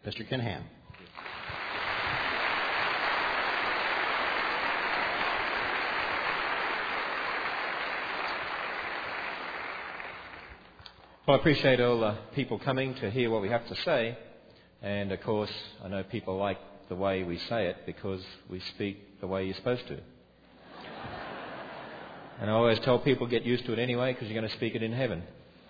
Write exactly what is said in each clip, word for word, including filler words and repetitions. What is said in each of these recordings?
Mister Kinham. Well, I appreciate all the people coming to hear what we have to say. And, of course, I know people like the way we say it because we speak the way you're supposed to. And I always tell people, get used to it anyway because you're going to speak it in heaven.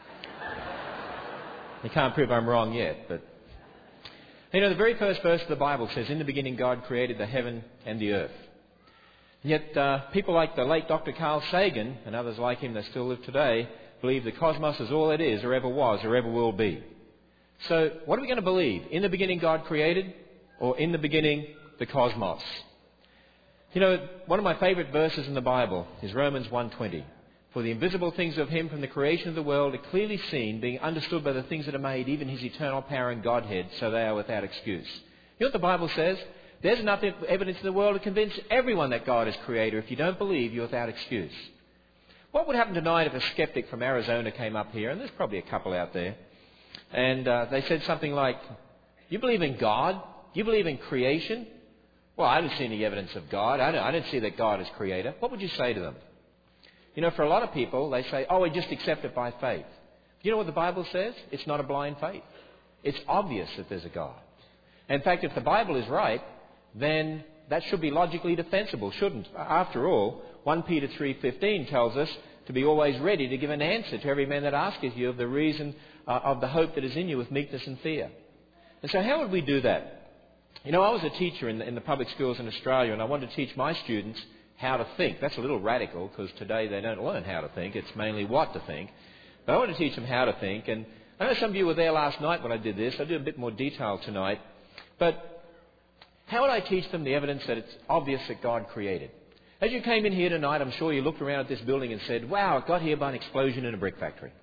You can't prove I'm wrong yet, but... You know, the very first verse of the Bible says, in the beginning God created the heaven and the earth. Yet uh, people like the late Doctor Carl Sagan and others like him that still live today believe the cosmos is all it is or ever was or ever will be. So what are we going to believe? In the beginning God created, or in the beginning the cosmos? You know, one of my favourite verses in the Bible is Romans one twenty. For the invisible things of him from the creation of the world are clearly seen, being understood by the things that are made, even his eternal power and Godhead, so they are without excuse. You know what the Bible says? There's enough evidence in the world to convince everyone that God is creator. If you don't believe, you're without excuse. What would happen tonight if a skeptic from Arizona came up here, and there's probably a couple out there, and uh, they said something like, you believe in God? You believe in creation? Well, I don't see any evidence of God. I don't, I don't see that God is creator. What would you say to them? You know, for a lot of people, they say, oh, we just accept it by faith. You know what the Bible says? It's not a blind faith. It's obvious that there's a God. In fact, if the Bible is right, then that should be logically defensible, shouldn't? After all, First Peter three fifteen tells us to be always ready to give an answer to every man that asketh you of the reason uh, of the hope that is in you with meekness and fear. And so how would we do that? You know, I was a teacher in the, in the public schools in Australia, and I wanted to teach my students how to think. That's a little radical because today they don't learn how to think. It's mainly what to think. But I want to teach them how to think. And I know some of you were there last night when I did this. I'll do a bit more detail tonight. But how would I teach them the evidence that it's obvious that God created? As you came in here tonight, I'm sure you looked around at this building and said, wow, it got here by an explosion in a brick factory.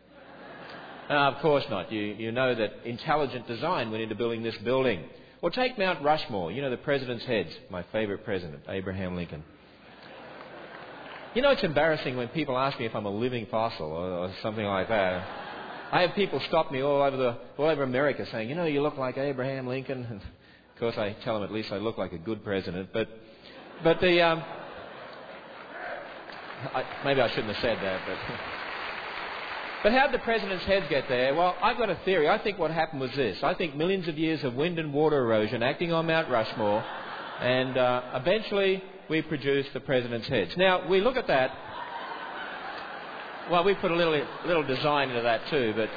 uh, of course not. You, you know that intelligent design went into building this building. Or take Mount Rushmore. You know, the president's heads. My favourite president, Abraham Lincoln. You know, it's embarrassing when people ask me if I'm a living fossil or, or something like that. I have people stop me all over the all over America saying, you know, you look like Abraham Lincoln. And of course, I tell them at least I look like a good president. But, but the um, I, maybe I shouldn't have said that. But but how did the president's heads get there? Well, I've got a theory. I think what happened was this. I think millions of years of wind and water erosion acting on Mount Rushmore, and uh, eventually we produce the president's heads. Now, we look at that. Well, we put a little little design into that too, but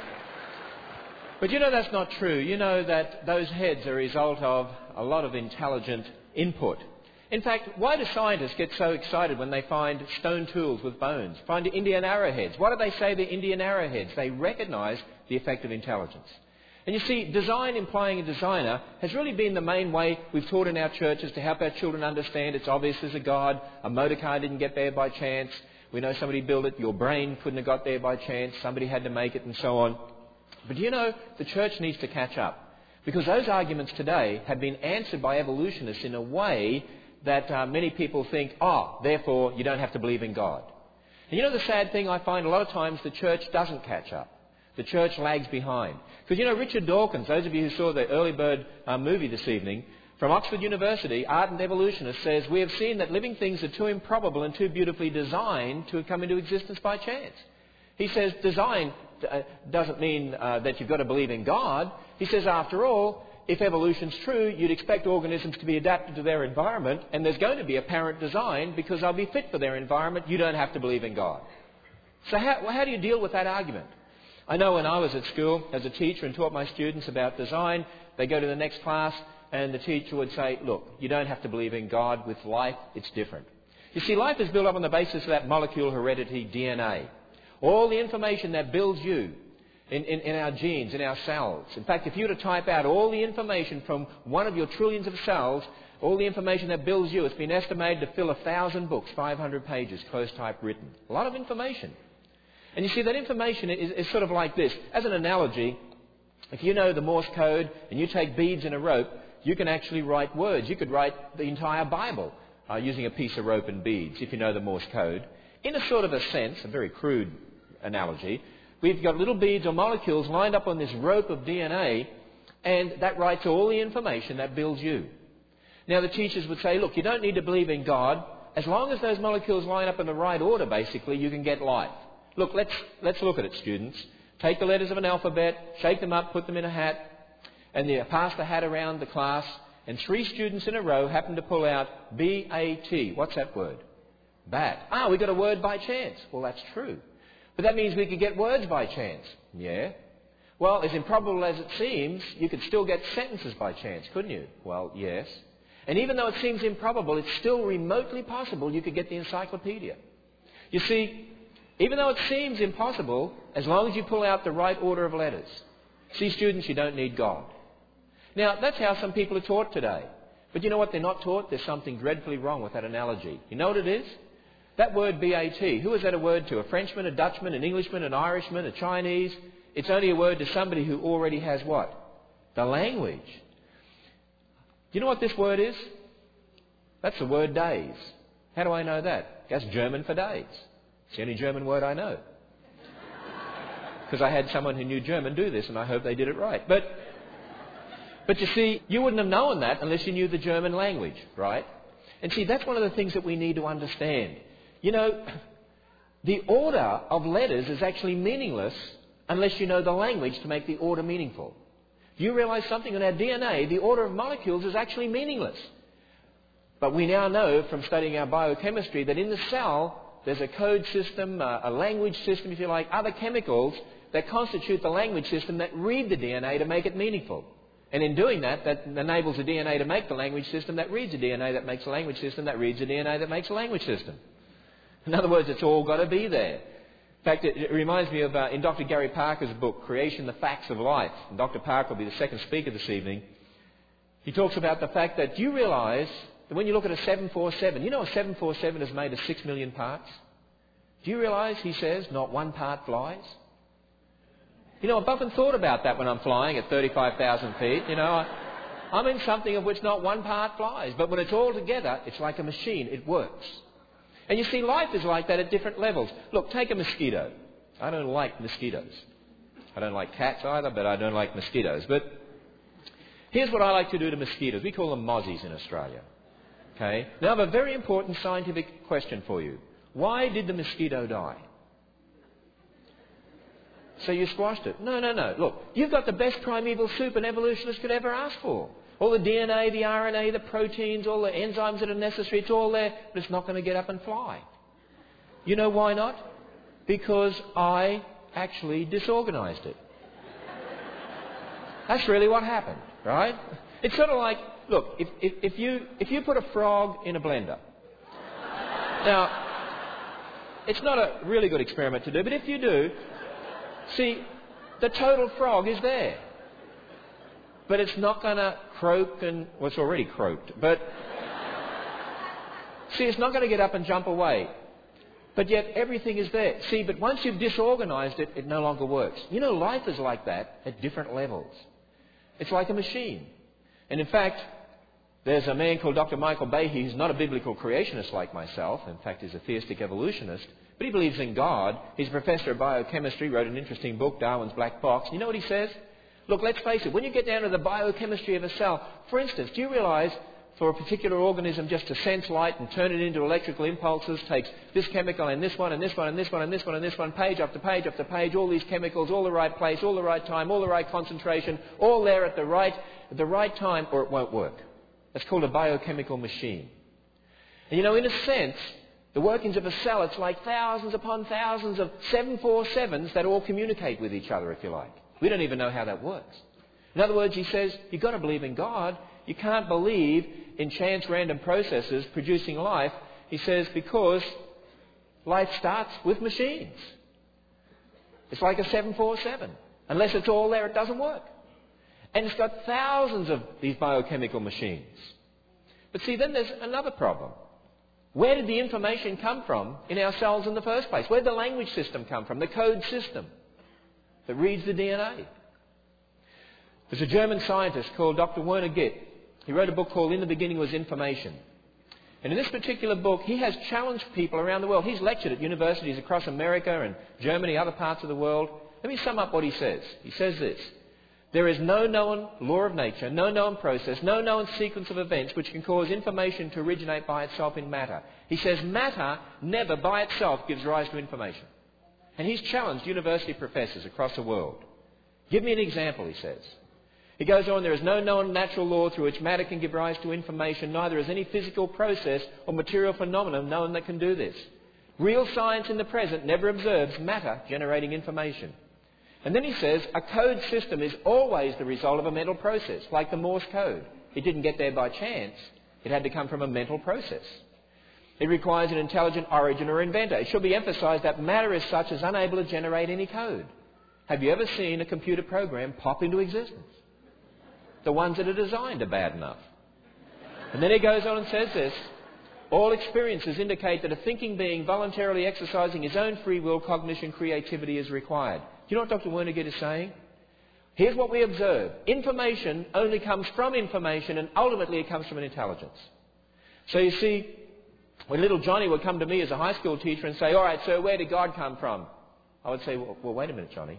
but you know that's not true. You know that those heads are a result of a lot of intelligent input. In fact, why do scientists get so excited when they find stone tools with bones, find Indian arrowheads? Why do they say they're Indian arrowheads? They recognise the effect of intelligence. And you see, design implying a designer has really been the main way we've taught in our churches to help our children understand it's obvious there's a God. A motor car didn't get there by chance. We know somebody built it. Your brain couldn't have got there by chance. Somebody had to make it and so on. But you know, the church needs to catch up. Because those arguments today have been answered by evolutionists in a way that uh, many people think, oh, therefore you don't have to believe in God. And you know the sad thing I find a lot of times the church doesn't catch up. The church lags behind. Because, you know, Richard Dawkins, those of you who saw the Early Bird uh, movie this evening, from Oxford University, ardent evolutionist, says, we have seen that living things are too improbable and too beautifully designed to come into existence by chance. He says design uh, doesn't mean uh, that you've got to believe in God. He says, after all, if evolution's true, you'd expect organisms to be adapted to their environment, and there's going to be apparent design because they'll be fit for their environment. You don't have to believe in God. So how, well, how do you deal with that argument? I know when I was at school as a teacher and taught my students about design, they go to the next class and the teacher would say, look, you don't have to believe in God. With life, it's different. You see, life is built up on the basis of that molecule heredity, D N A. All the information that builds you in, in, in our genes, in our cells. In fact, if you were to type out all the information from one of your trillions of cells, all the information that builds you, it's been estimated to fill a thousand books, five hundred pages, close type written. A lot of information. And you see, that information is, is sort of like this. As an analogy, if you know the Morse code and you take beads in a rope, you can actually write words. You could write the entire Bible uh, using a piece of rope and beads, if you know the Morse code. In a sort of a sense, a very crude analogy, we've got little beads or molecules lined up on this rope of D N A, and that writes all the information that builds you. Now the teachers would say, look, you don't need to believe in God. As long as those molecules line up in the right order, basically, you can get life. Look, let's, let's look at it, students. Take the letters of an alphabet, shake them up, put them in a hat, and you pass the hat around the class, and three students in a row happen to pull out B A T. What's that word? Bat. Ah, we got a word by chance. Well, that's true. But that means we could get words by chance. Yeah. Well, as improbable as it seems, you could still get sentences by chance, couldn't you? Well, yes. And even though it seems improbable, it's still remotely possible you could get the encyclopedia. You see, even though it seems impossible, as long as you pull out the right order of letters. See, students, you don't need God. Now, that's how some people are taught today. But you know what they're not taught? There's something dreadfully wrong with that analogy. You know what it is? That word B A T, who is that a word to? A Frenchman, a Dutchman, an Englishman, an Irishman, a Chinese? It's only a word to somebody who already has what? The language. Do you know what this word is? That's the word days. How do I know that? That's German for days. It's the only German word I know. Because I had someone who knew German do this, and I hope they did it right. But, but you see, you wouldn't have known that unless you knew the German language, right? And see, that's one of the things that we need to understand. You know, the order of letters is actually meaningless unless you know the language to make the order meaningful. Do you realize something? In our D N A, the order of molecules is actually meaningless. But we now know from studying our biochemistry that in the cell, there's a code system, a language system, if you like, other chemicals that constitute the language system that read the D N A to make it meaningful. And in doing that, that enables the D N A to make the language system that reads the D N A that makes a language system that reads the D N A that makes a language system. In other words, it's all got to be there. In fact, it, it reminds me of, uh, in Doctor Gary Parker's book, Creation, the Facts of Life. And Doctor Parker will be the second speaker this evening. He talks about the fact that, do you realise that when you look at a seven forty-seven, you know a seven forty-seven is made of six million parts? Do you realise, he says, not one part flies? You know, I've often thought about that when I'm flying at thirty-five thousand feet. You know, I, I'm in something of which not one part flies. But when it's all together, it's like a machine. It works. And you see, life is like that at different levels. Look, take a mosquito. I don't like mosquitoes. I don't like cats either, but I don't like mosquitoes. But here's what I like to do to mosquitoes. We call them mozzies in Australia. Okay? Now, I have a very important scientific question for you. Why did the mosquito die? So you squashed it. No, no, no. Look, you've got the best primeval soup an evolutionist could ever ask for. All the D N A, the R N A, the proteins, all the enzymes that are necessary, it's all there, but it's not going to get up and fly. You know why not? Because I actually disorganized it. That's really what happened, right? It's sort of like, look, if, if, if, you, if you put a frog in a blender. Now, it's not a really good experiment to do, but if you do, see, the total frog is there. But it's not going to croak and... Well, it's already croaked. But... See, it's not going to get up and jump away. But yet everything is there. See, but once you've disorganized it, it no longer works. You know, life is like that at different levels. It's like a machine. And in fact, there's a man called Doctor Michael Behe who's not a biblical creationist like myself. In fact, he's a theistic evolutionist. But he believes in God. He's a professor of biochemistry, wrote an interesting book, Darwin's Black Box. You know what he says? Look, let's face it, when you get down to the biochemistry of a cell, for instance, do you realise for a particular organism just to sense light and turn it into electrical impulses takes this chemical and this one and this one and this one and this one and this one, page after page after page, all these chemicals, all the right place, all the right time, all the right concentration, all there at the right, at the right time, or it won't work. That's called a biochemical machine. And you know, in a sense, the workings of a cell, it's like thousands upon thousands of seven forty-sevens that all communicate with each other, if you like. We don't even know how that works. In other words, he says, you've got to believe in God. You can't believe in chance random processes producing life. He says, because life starts with machines. It's like a seven forty-seven. Unless it's all there, it doesn't work. And it's got thousands of these biochemical machines. But see, then there's another problem. Where did the information come from in our cells in the first place? Where did the language system come from? The code system that reads the D N A. There's a German scientist called Doctor Werner Gitt. He wrote a book called In the Beginning Was Information. And in this particular book, he has challenged people around the world. He's lectured at universities across America and Germany, other parts of the world. Let me sum up what he says. He says this. There is no known law of nature, no known process, no known sequence of events which can cause information to originate by itself in matter. He says matter never by itself gives rise to information. And he's challenged university professors across the world. Give me an example, he says. He goes on, there is no known natural law through which matter can give rise to information, neither is any physical process or material phenomenon known that can do this. Real science in the present never observes matter generating information. And then he says, a code system is always the result of a mental process, like the Morse code. It didn't get there by chance. It had to come from a mental process. It requires an intelligent origin or inventor. It should be emphasized that matter as such is unable to generate any code. Have you ever seen a computer program pop into existence? The ones that are designed are bad enough. And then he goes on and says this, all experiences indicate that a thinking being voluntarily exercising his own free will, cognition, creativity is required. Do you know what Doctor Wernicke is saying? Here's what we observe. Information only comes from information, and ultimately it comes from an intelligence. So you see, when little Johnny would come to me as a high school teacher and say, all right, sir, where did God come from? I would say, well, well wait a minute, Johnny.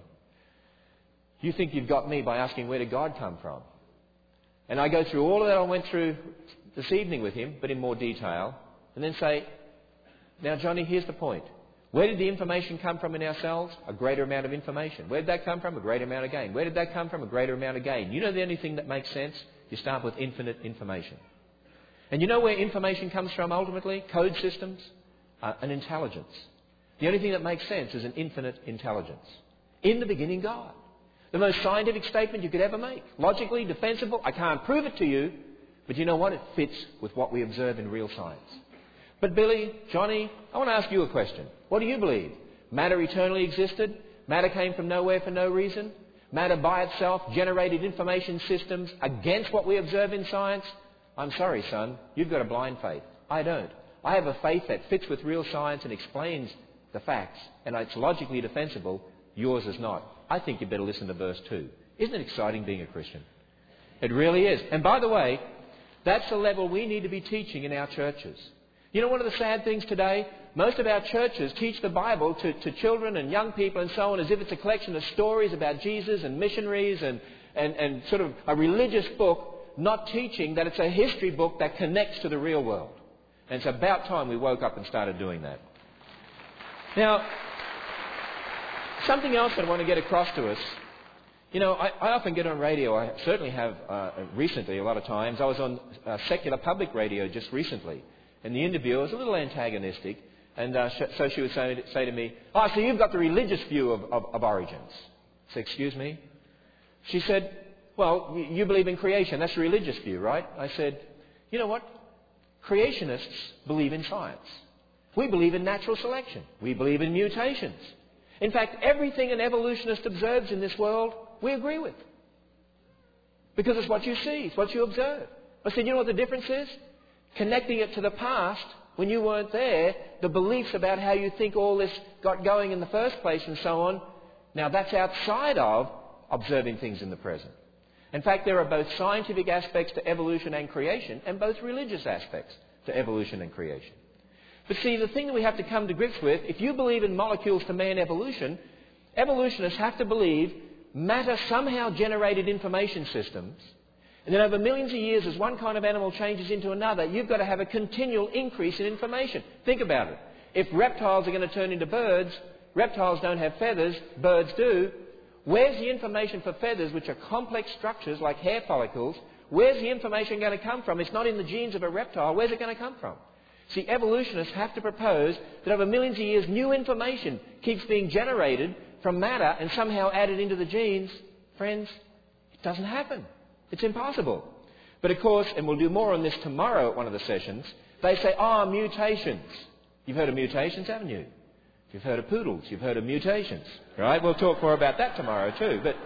You think you've got me by asking where did God come from? And I go through all of that I went through this evening with him, but in more detail, and then say, now, Johnny, here's the point. Where did the information come from in ourselves? A greater amount of information. Where did that come from? A greater amount of gain. Where did that come from? A greater amount of gain. You know the only thing that makes sense? You start with infinite information. And you know where information comes from ultimately? Code systems, uh, an intelligence. The only thing that makes sense is an infinite intelligence. In the beginning, God. The most scientific statement you could ever make. Logically, defensible. I can't prove it to you, but you know what? It fits with what we observe in real science. But Billy, Johnny, I want to ask you a question. What do you believe? Matter eternally existed? Matter came from nowhere for no reason? Matter by itself generated information systems against what we observe in science? I'm sorry, son, you've got a blind faith. I don't. I have a faith that fits with real science and explains the facts, and it's logically defensible. Yours is not. I think you better listen to verse two. Isn't it exciting being a Christian? It really is. And by the way, that's the level we need to be teaching in our churches. You know, one of the sad things today, most of our churches teach the Bible to, to children and young people and so on as if it's a collection of stories about Jesus and missionaries and, and, and sort of a religious book, not teaching that it's a history book that connects to the real world. And it's about time we woke up and started doing that. Now, something else that I want to get across to us, you know, I, I often get on radio. I certainly have uh, recently a lot of times. I was on uh, secular public radio just recently. And the interviewer was a little antagonistic, and uh, sh- so she would say, say to me, oh, so you've got the religious view of, of, of origins. I said, excuse me? She said, well, y- you believe in creation. That's the religious view, right? I said, you know what? Creationists believe in science. We believe in natural selection. We believe in mutations. In fact, everything an evolutionist observes in this world, we agree with. Because it's what you see, it's what you observe. I said, you know what the difference is? Connecting it to the past, when you weren't there, the beliefs about how you think all this got going in the first place and so on, now that's outside of observing things in the present. In fact, there are both scientific aspects to evolution and creation, and both religious aspects to evolution and creation. But see, the thing that we have to come to grips with, if you believe in molecules to man evolution, evolutionists have to believe matter somehow generated information systems. And then over millions of years, as one kind of animal changes into another, you've got to have a continual increase in information. Think about it. If reptiles are going to turn into birds, reptiles don't have feathers, birds do. Where's the information for feathers, which are complex structures like hair follicles? Where's the information going to come from? It's not in the genes of a reptile. Where's it going to come from? See, evolutionists have to propose that over millions of years, new information keeps being generated from matter and somehow added into the genes. Friends, it doesn't happen. It's impossible. But of course, and we'll do more on this tomorrow at one of the sessions, they say, ah, oh, mutations. You've heard of mutations, haven't you? You've heard of poodles. You've heard of mutations. Right? We'll talk more about that tomorrow too. But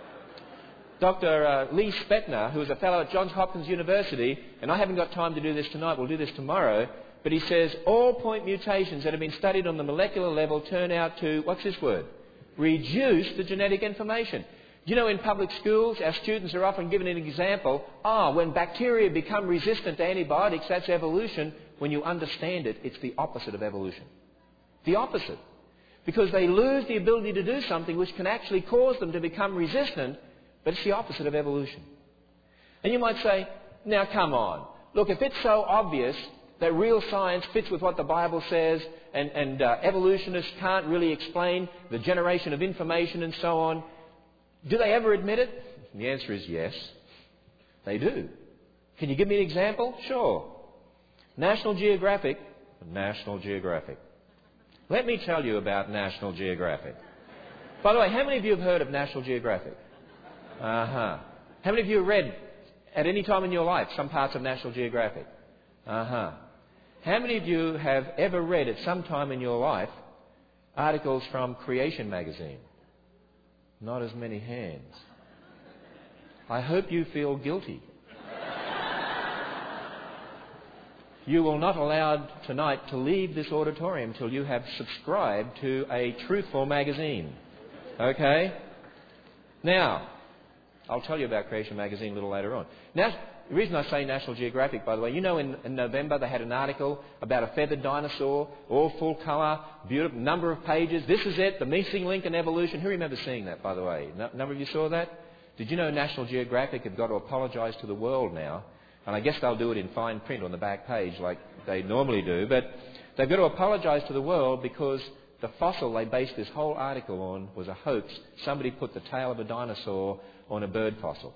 Doctor Uh, Lee Spetner, who is a fellow at Johns Hopkins University, and I haven't got time to do this tonight, we'll do this tomorrow, but he says all point mutations that have been studied on the molecular level turn out to, what's this word? Reduce the genetic information. You know, in public schools, our students are often given an example. Ah, when bacteria become resistant to antibiotics, that's evolution. When you understand it, it's the opposite of evolution. The opposite. Because they lose the ability to do something which can actually cause them to become resistant But it's the opposite of evolution. And you might say, now come on. Look, if it's so obvious that real science fits with what the Bible says and, and uh, evolutionists can't really explain the generation of information and so on, do they ever admit it? And the answer is yes, they do. Can you give me an example? Sure. National Geographic. National Geographic. Let me tell you about National Geographic. By the way, how many of you have heard of National Geographic? Uh-huh. How many of you have read at any time in your life some parts of National Geographic? Uh-huh. How many of you have ever read at some time in your life articles from Creation magazine? Not as many hands. I hope you feel guilty. You will not allowed tonight to leave this auditorium till you have subscribed to a truthful magazine. Okay? Now, I'll tell you about Creation magazine a little later on. Now, the reason I say National Geographic, by the way, you know in, in November they had an article about a feathered dinosaur, all full colour, beautiful, number of pages. This is it, the missing link in evolution. Who remembers seeing that, by the way? No, number of you saw that? Did you know National Geographic have got to apologise to the world now? And I guess they'll do it in fine print on the back page like they normally do. But they've got to apologise to the world because the fossil they based this whole article on was a hoax. Somebody put the tail of a dinosaur on a bird fossil.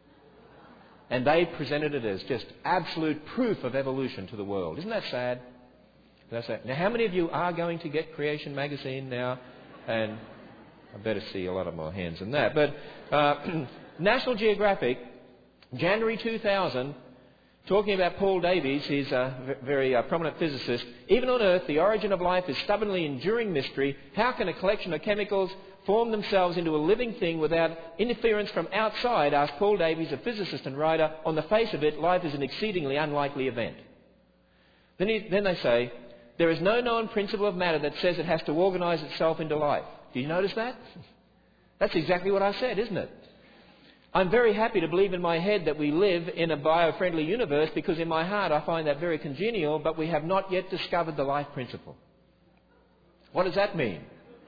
And they presented it as just absolute proof of evolution to the world. Isn't that sad? That's sad. Now, how many of you are going to get Creation magazine now? And I better see a lot of more hands than that. But uh, National Geographic, January two thousand, talking about Paul Davies, he's a very uh, prominent physicist. Even on Earth, the origin of life is stubbornly enduring mystery. How can a collection of chemicals form themselves into a living thing without interference from outside? Asked Paul Davies, a physicist and writer. On the face of it, life is an exceedingly unlikely event. Then, he, then they say, there is no known principle of matter that says it has to organise itself into life. Do you notice that? That's exactly what I said, isn't it? I'm very happy to believe in my head that we live in a bio-friendly universe because in my heart I find that very congenial, but we have not yet discovered the life principle. What does that mean?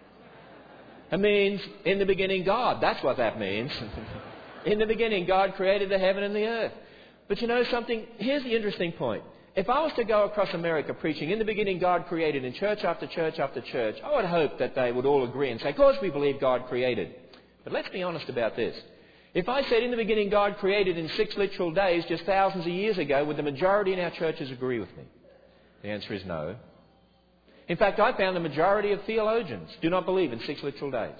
It means, in the beginning, God. That's what that means. In the beginning, God created the heaven and the earth. But you know something? Here's the interesting point. If I was to go across America preaching, in the beginning, God created, in church after church after church, I would hope that they would all agree and say, of course we believe God created. But let's be honest about this. If I said in the beginning God created in six literal days just thousands of years ago, would the majority in our churches agree with me? The answer is no. In fact, I found the majority of theologians do not believe in six literal days.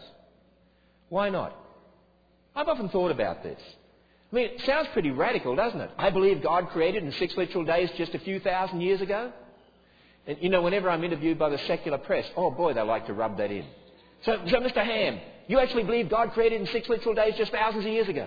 Why not? I've often thought about this. I mean, it sounds pretty radical, doesn't it? I believe God created in six literal days just a few thousand years ago. And, you know, whenever I'm interviewed by the secular press, oh boy, they like to rub that in. So, so Mister Ham, you actually believe God created in six literal days just thousands of years ago?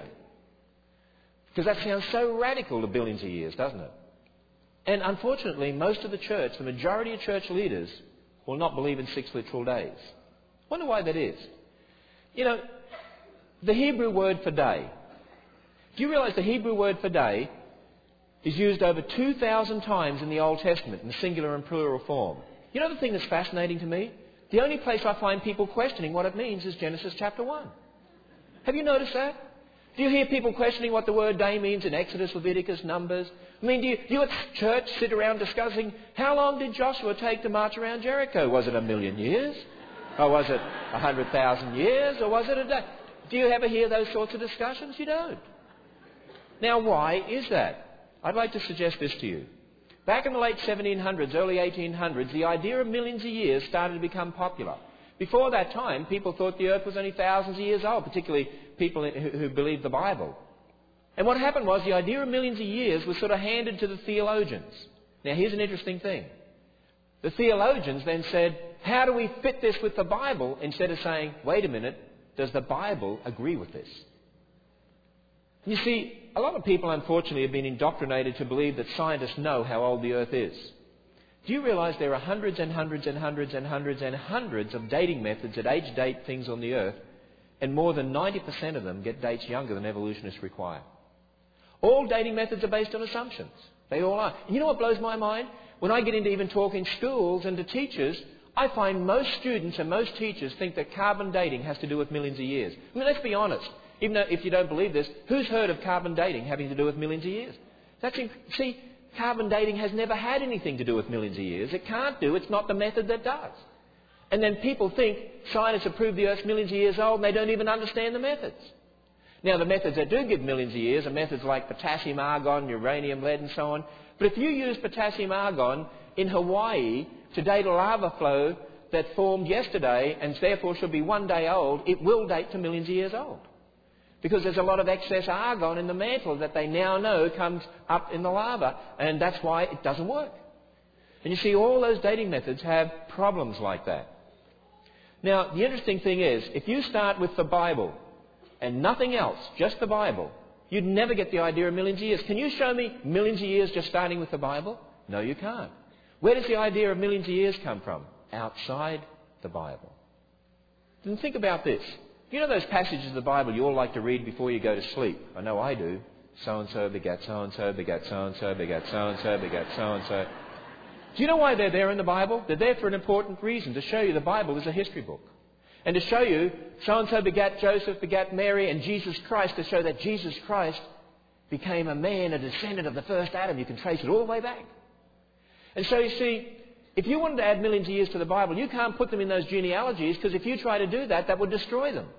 Because that sounds so radical to billions of years, doesn't it? And unfortunately, most of the church, the majority of church leaders, will not believe in six literal days. Wonder why that is. You know, the Hebrew word for day. Do you realise the Hebrew word for day is used over two thousand times in the Old Testament in singular and plural form? You know the thing that's fascinating to me? The only place I find people questioning what it means is Genesis chapter one. Have you noticed that? Do you hear people questioning what the word day means in Exodus, Leviticus, Numbers? I mean, do you, do you at church sit around discussing how long did Joshua take to march around Jericho? Was it a million years? Or was it a hundred thousand years? Or was it a day? Do you ever hear those sorts of discussions? You don't. Now, why is that? I'd like to suggest this to you. Back in the late seventeen hundreds, early eighteen hundreds, the idea of millions of years started to become popular. Before that time, people thought the earth was only thousands of years old, particularly people who, who believed the Bible. And what happened was the idea of millions of years was sort of handed to the theologians. Now, here's an interesting thing. The theologians then said, how do we fit this with the Bible? Instead of saying, wait a minute, does the Bible agree with this? You see, a lot of people, unfortunately, have been indoctrinated to believe that scientists know how old the earth is. Do you realise there are hundreds and hundreds and hundreds and hundreds and hundreds of dating methods that age date things on the earth, and more than ninety percent of them get dates younger than evolutionists require? All dating methods are based on assumptions. They all are. And you know what blows my mind? When I get into even talking schools and to teachers, I find most students and most teachers think that carbon dating has to do with millions of years. I mean, let's be honest. Even though if you don't believe this, who's heard of carbon dating having to do with millions of years? That's inc- See, carbon dating has never had anything to do with millions of years. It can't do. It's not the method that does. And then people think scientists have proved the Earth's millions of years old and they don't even understand the methods. Now, the methods that do give millions of years are methods like potassium argon, uranium, lead and so on. But if you use potassium argon in Hawaii to date a lava flow that formed yesterday and therefore should be one day old, it will date to millions of years old. Because there's a lot of excess argon in the mantle that they now know comes up in the lava, and that's why it doesn't work. And you see, all those dating methods have problems like that. Now, the interesting thing is, if you start with the Bible and nothing else, just the Bible, you'd never get the idea of millions of years. Can you show me millions of years just starting with the Bible? No, you can't. Where does the idea of millions of years come from? Outside the Bible. Then think about this. You know those passages of the Bible you all like to read before you go to sleep? I know I do. So-and-so begat so-and-so, begat so-and-so, begat so-and-so, begat so-and-so. Do you know why they're there in the Bible? They're there for an important reason, to show you the Bible is a history book. And to show you so-and-so begat Joseph, begat Mary, and Jesus Christ, to show that Jesus Christ became a man, a descendant of the first Adam. You can trace it all the way back. And so you see, if you wanted to add millions of years to the Bible, you can't put them in those genealogies, because if you try to do that, that would destroy them.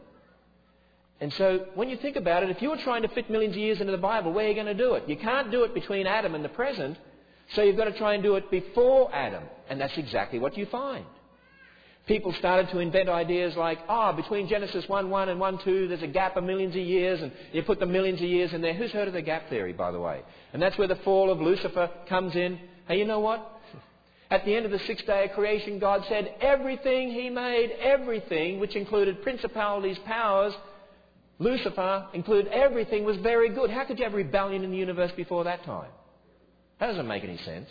And so when you think about it, if you were trying to fit millions of years into the Bible, where are you going to do it? You can't do it between Adam and the present, so you've got to try and do it before Adam. And that's exactly what you find. People started to invent ideas like, ah, oh, between Genesis one one and one two, there's a gap of millions of years, and you put the millions of years in there. Who's heard of the gap theory, by the way? And that's where the fall of Lucifer comes in. Hey, you know what? At the end of the sixth day of creation, God said everything He made, everything, which included principalities, powers, Lucifer, included everything, was very good. How could you have rebellion in the universe before that time? That doesn't make any sense.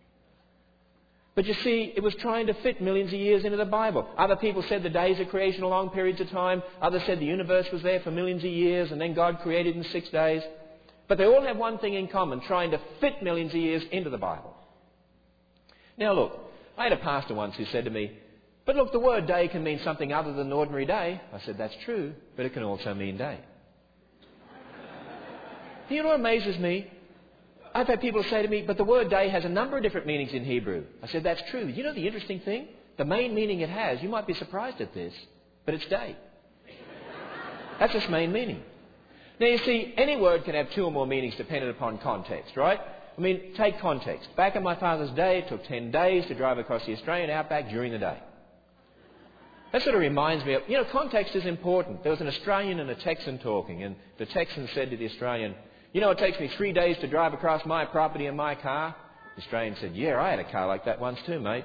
But you see, it was trying to fit millions of years into the Bible. Other people said the days of creation are long periods of time. Others said the universe was there for millions of years and then God created in six days. But they all have one thing in common, trying to fit millions of years into the Bible. Now look, I had a pastor once who said to me, but look, the word day can mean something other than an ordinary day. I said, that's true, but it can also mean day. You know what amazes me? I've had people say to me, but the word day has a number of different meanings in Hebrew. I said, that's true. You know the interesting thing? The main meaning it has, you might be surprised at this, but it's day. That's its main meaning. Now you see, any word can have two or more meanings dependent upon context, right? I mean, take context. Back in my father's day, it took ten days to drive across the Australian outback during the day. That sort of reminds me of, you know, context is important. There was an Australian and a Texan talking, and the Texan said to the Australian, you know, it takes me three days to drive across my property in my car. The Australian said, yeah, I had a car like that once too, mate.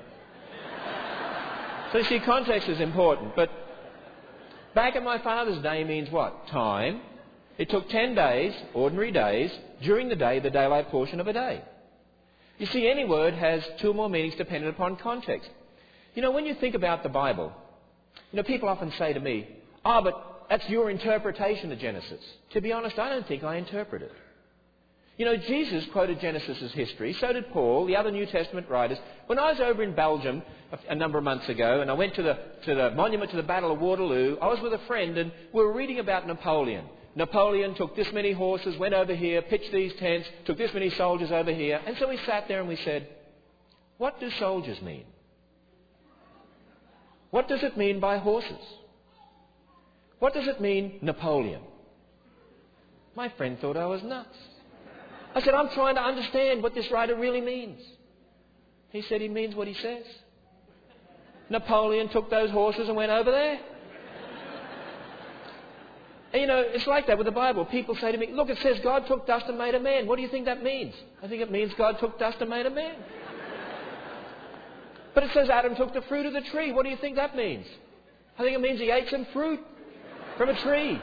So you see, context is important. But back in my father's day means what? Time. It took ten days, ordinary days, during the day, the daylight portion of a day. You see, any word has two or more meanings dependent upon context. You know, when you think about the Bible, you know, people often say to me, oh, but that's your interpretation of Genesis. To be honest, I don't think I interpret it. You know, Jesus quoted Genesis as history, so did Paul, the other New Testament writers. When I was over in Belgium a, a number of months ago, and I went to the, to the monument to the Battle of Waterloo, I was with a friend, and we were reading about Napoleon. Napoleon took this many horses, went over here, pitched these tents, took this many soldiers over here. And so we sat there and we said, what do soldiers mean? What does it mean by horses? What does it mean, Napoleon? My friend thought I was nuts. I said, I'm trying to understand what this writer really means. He said he means what he says. Napoleon took those horses and went over there. And you know, it's like that with the Bible. People say to me, look, it says God took dust and made a man. What do you think that means? I think it means God took dust and made a man. But it says Adam took the fruit of the tree. What do you think that means? I think it means he ate some fruit from a tree.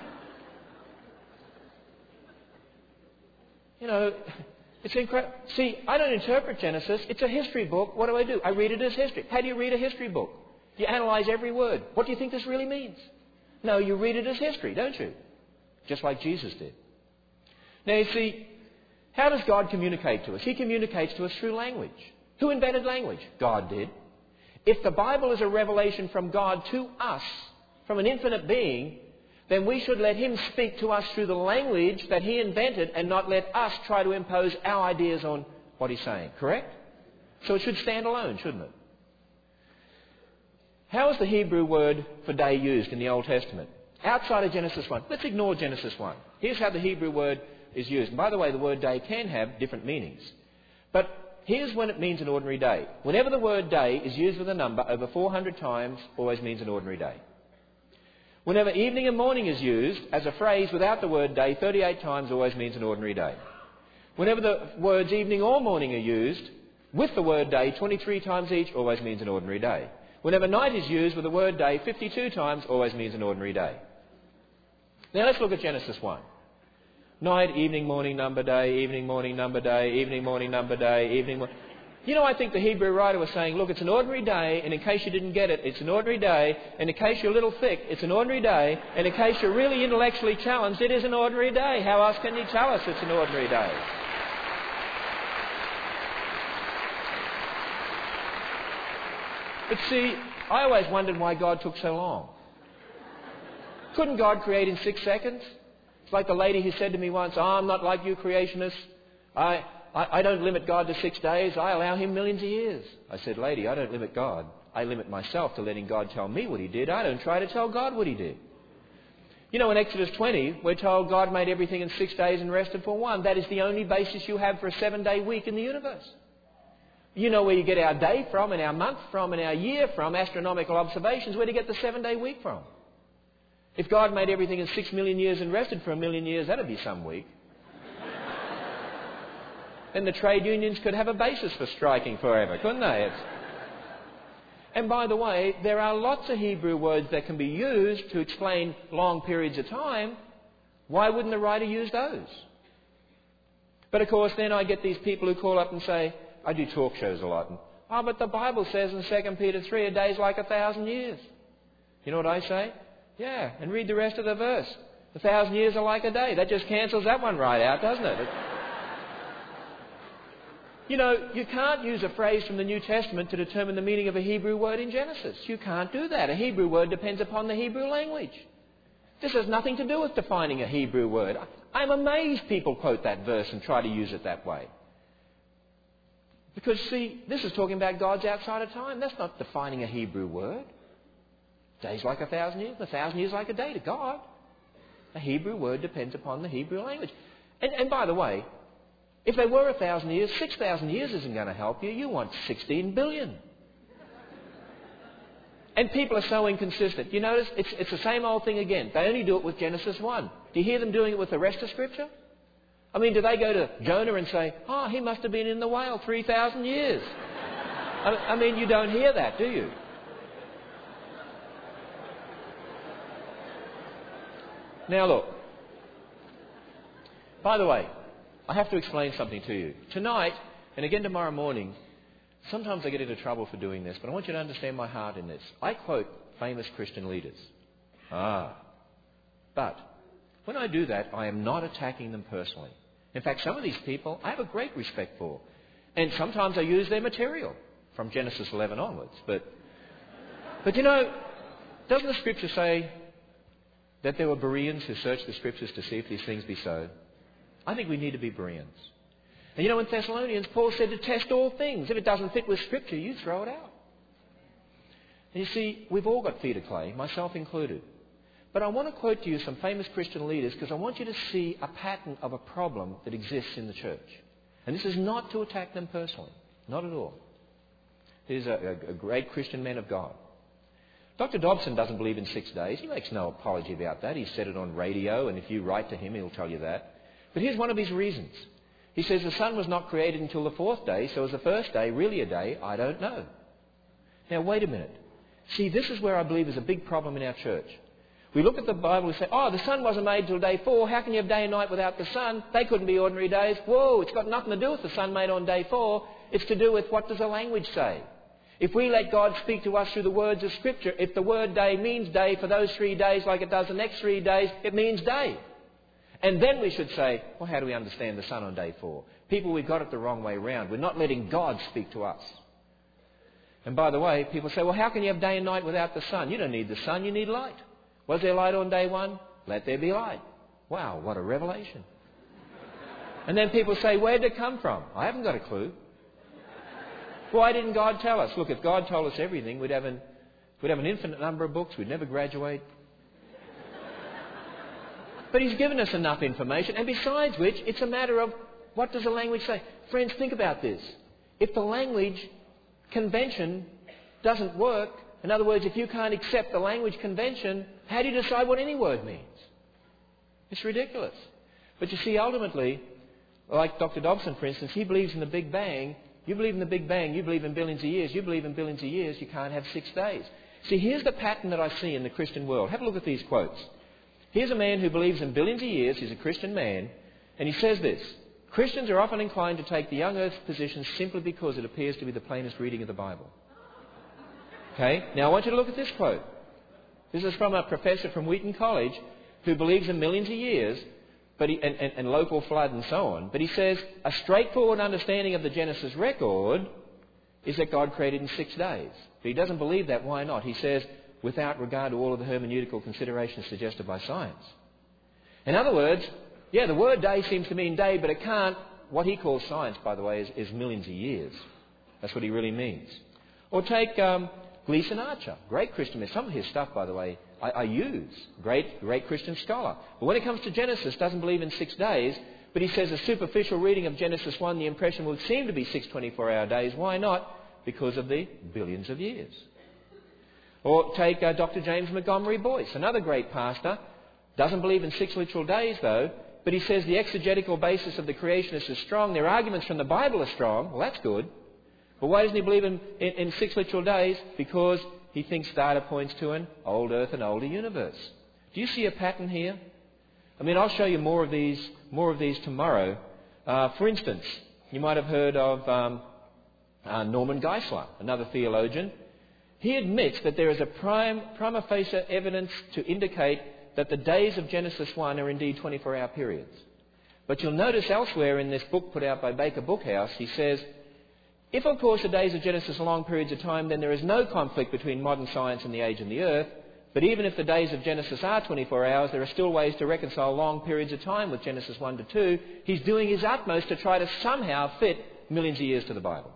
You know, it's incredible. See, I don't interpret Genesis. It's a history book. What do I do? I read it as history. How do you read a history book? You analyze every word. What do you think this really means? No, you read it as history, don't you? Just like Jesus did. Now, you see, how does God communicate to us? He communicates to us through language. Who invented language? God did. If the Bible is a revelation from God to us, from an infinite being, then we should let him speak to us through the language that he invented and not let us try to impose our ideas on what he's saying. Correct? So it should stand alone, shouldn't it? How is the Hebrew word for day used in the Old Testament? Outside of Genesis one. Let's ignore Genesis one. Here's how the Hebrew word is used. And by the way, the word day can have different meanings. But here's when it means an ordinary day. Whenever the word day is used with a number over four hundred times, always means an ordinary day. Whenever evening and morning is used as a phrase without the word day thirty-eight times, always means an ordinary day. Whenever the words evening or morning are used with the word day twenty-three times each, always means an ordinary day. Whenever night is used with the word day fifty-two times, always means an ordinary day. Now let's look at Genesis one. Night, evening, morning, number, day, evening, morning, number, day, evening, morning, number, day, evening, morning. You know, I think the Hebrew writer was saying, look, it's an ordinary day, and in case you didn't get it, it's an ordinary day, and in case you're a little thick, it's an ordinary day, and in case you're really intellectually challenged, it is an ordinary day. How else can you tell us it's an ordinary day? But see, I always wondered why God took so long. Couldn't God create in six seconds? It's like the lady who said to me once, oh, I'm not like you creationists. I, I, I don't limit God to six days. I allow him millions of years. I said, lady, I don't limit God. I limit myself to letting God tell me what he did. I don't try to tell God what he did. You know, in Exodus twenty, we're told God made everything in six days and rested for one. That is the only basis you have for a seven-day week in the universe. You know where you get our day from and our month from and our year from, astronomical observations. Where do you get the seven-day week from? If God made everything in six million years and rested for a million years, that'd be some week. Then the trade unions could have a basis for striking forever, couldn't they? It's... And by the way, there are lots of Hebrew words that can be used to explain long periods of time. Why wouldn't the writer use those? But of course, then I get these people who call up and say, I do talk shows a lot. And, oh, but the Bible says in Second Peter three, a day's like a thousand years. You know what I say? Yeah, and read the rest of the verse. A thousand years are like a day. That just cancels that one right out, doesn't it? it you know, you can't use a phrase from the New Testament to determine the meaning of a Hebrew word in Genesis. You can't do that. A Hebrew word depends upon the Hebrew language. This has nothing to do with defining a Hebrew word. I'm amazed people quote that verse and try to use it that way. Because, see, this is talking about God's outside of time. That's not defining a Hebrew word. Day's like a thousand years, a thousand years like a day to God. A Hebrew word depends upon the Hebrew language. And, and by the way, if there were a thousand years, six thousand years isn't going to help you. You want sixteen billion. And people are so inconsistent. You notice, it's, it's the same old thing again. They only do it with Genesis one. Do you hear them doing it with the rest of Scripture? I mean, do they go to Jonah and say, oh, he must have been in the whale three thousand years? I, I mean, you don't hear that, do you? Now look, by the way, I have to explain something to you. Tonight, and again tomorrow morning, sometimes I get into trouble for doing this, but I want you to understand my heart in this. I quote famous Christian leaders. Ah. But when I do that, I am not attacking them personally. In fact, some of these people I have a great respect for. And sometimes I use their material from Genesis eleven onwards. But, but you know, doesn't the Scripture say that there were Bereans who searched the Scriptures to see if these things be so? I think we need to be Bereans. And you know, in Thessalonians, Paul said to test all things. If it doesn't fit with Scripture, you throw it out. And you see, we've all got feet of clay, myself included. But I want to quote to you some famous Christian leaders because I want you to see a pattern of a problem that exists in the church. And this is not to attack them personally. Not at all. He's a, a, a great Christian man of God. Doctor Dobson doesn't believe in six days. He makes no apology about that. He said it on radio, and if you write to him, he'll tell you that. But here's one of his reasons. He says the sun was not created until the fourth day, so is the first day really a day? I don't know. Now, wait a minute. See, this is where I believe is a big problem in our church. We look at the Bible and say, oh, the sun wasn't made till day four. How can you have day and night without the sun? They couldn't be ordinary days. Whoa, it's got nothing to do with the sun made on day four. It's to do with what does the language say. If we let God speak to us through the words of Scripture, if the word day means day for those three days like it does the next three days, it means day. And then we should say, well, how do we understand the sun on day four? People, we've got it the wrong way round. We're not letting God speak to us. And by the way, people say, well, how can you have day and night without the sun? You don't need the sun, you need light. Was there light on day one? let there be light. Wow, what a revelation. And then people say, where did it come from? I haven't got a clue. Why didn't God tell us? Look, if God told us everything, we'd have an, we'd have an infinite number of books. We'd never graduate. But He's given us enough information. And besides which, it's a matter of what does the language say? Friends, think about this. If the language convention doesn't work, in other words, if you can't accept the language convention, how do you decide what any word means? It's ridiculous. But you see, ultimately, like Doctor Dobson, for instance, he believes in the Big Bang. You believe in the Big Bang, you believe in billions of years. You believe in billions of years, you can't have six days. See, here's the pattern that I see in the Christian world. Have a look at these quotes. Here's a man who believes in billions of years. He's a Christian man. And he says this: Christians are often inclined to take the young earth position simply because it appears to be the plainest reading of the Bible. Okay? Now I want you to look at this quote. This is from a professor from Wheaton College who believes in millions of years but he, and, and, and local flood and so on. But he says a straightforward understanding of the Genesis record is that God created in six days. But he doesn't believe that. Why not? He says, without regard to all of the hermeneutical considerations suggested by science. In other words, yeah, the word day seems to mean day, but it can't. What he calls science, by the way, is, is millions of years. That's what he really means. Or take um, Gleason Archer, great Christian man. Some of his stuff, by the way, I, I use. Great, great Christian scholar. But when it comes to Genesis, doesn't believe in six days, but he says a superficial reading of Genesis one, the impression would seem to be six twenty-four hour days. Why not? Because of the billions of years. Or take uh, Doctor James Montgomery Boyce, another great pastor. Doesn't believe in six literal days, though, but he says the exegetical basis of the creationists is strong. Their arguments from the Bible are strong. Well, that's good. But why doesn't he believe in, in, in six literal days? Because he thinks data points to an old Earth and older universe. Do you see a pattern here? I mean, I'll show you more of these, more of these tomorrow. Uh, for instance, you might have heard of um, uh, Norman Geisler, another theologian. He admits that there is a prime, prima facie evidence to indicate that the days of Genesis one are indeed twenty-four hour periods. But you'll notice elsewhere in this book put out by Baker Bookhouse, he says, if of course the days of Genesis are long periods of time, then there is no conflict between modern science and the age of the earth. But even if the days of Genesis are twenty-four hours, there are still ways to reconcile long periods of time with Genesis one to two. He's doing his utmost to try to somehow fit millions of years to the Bible.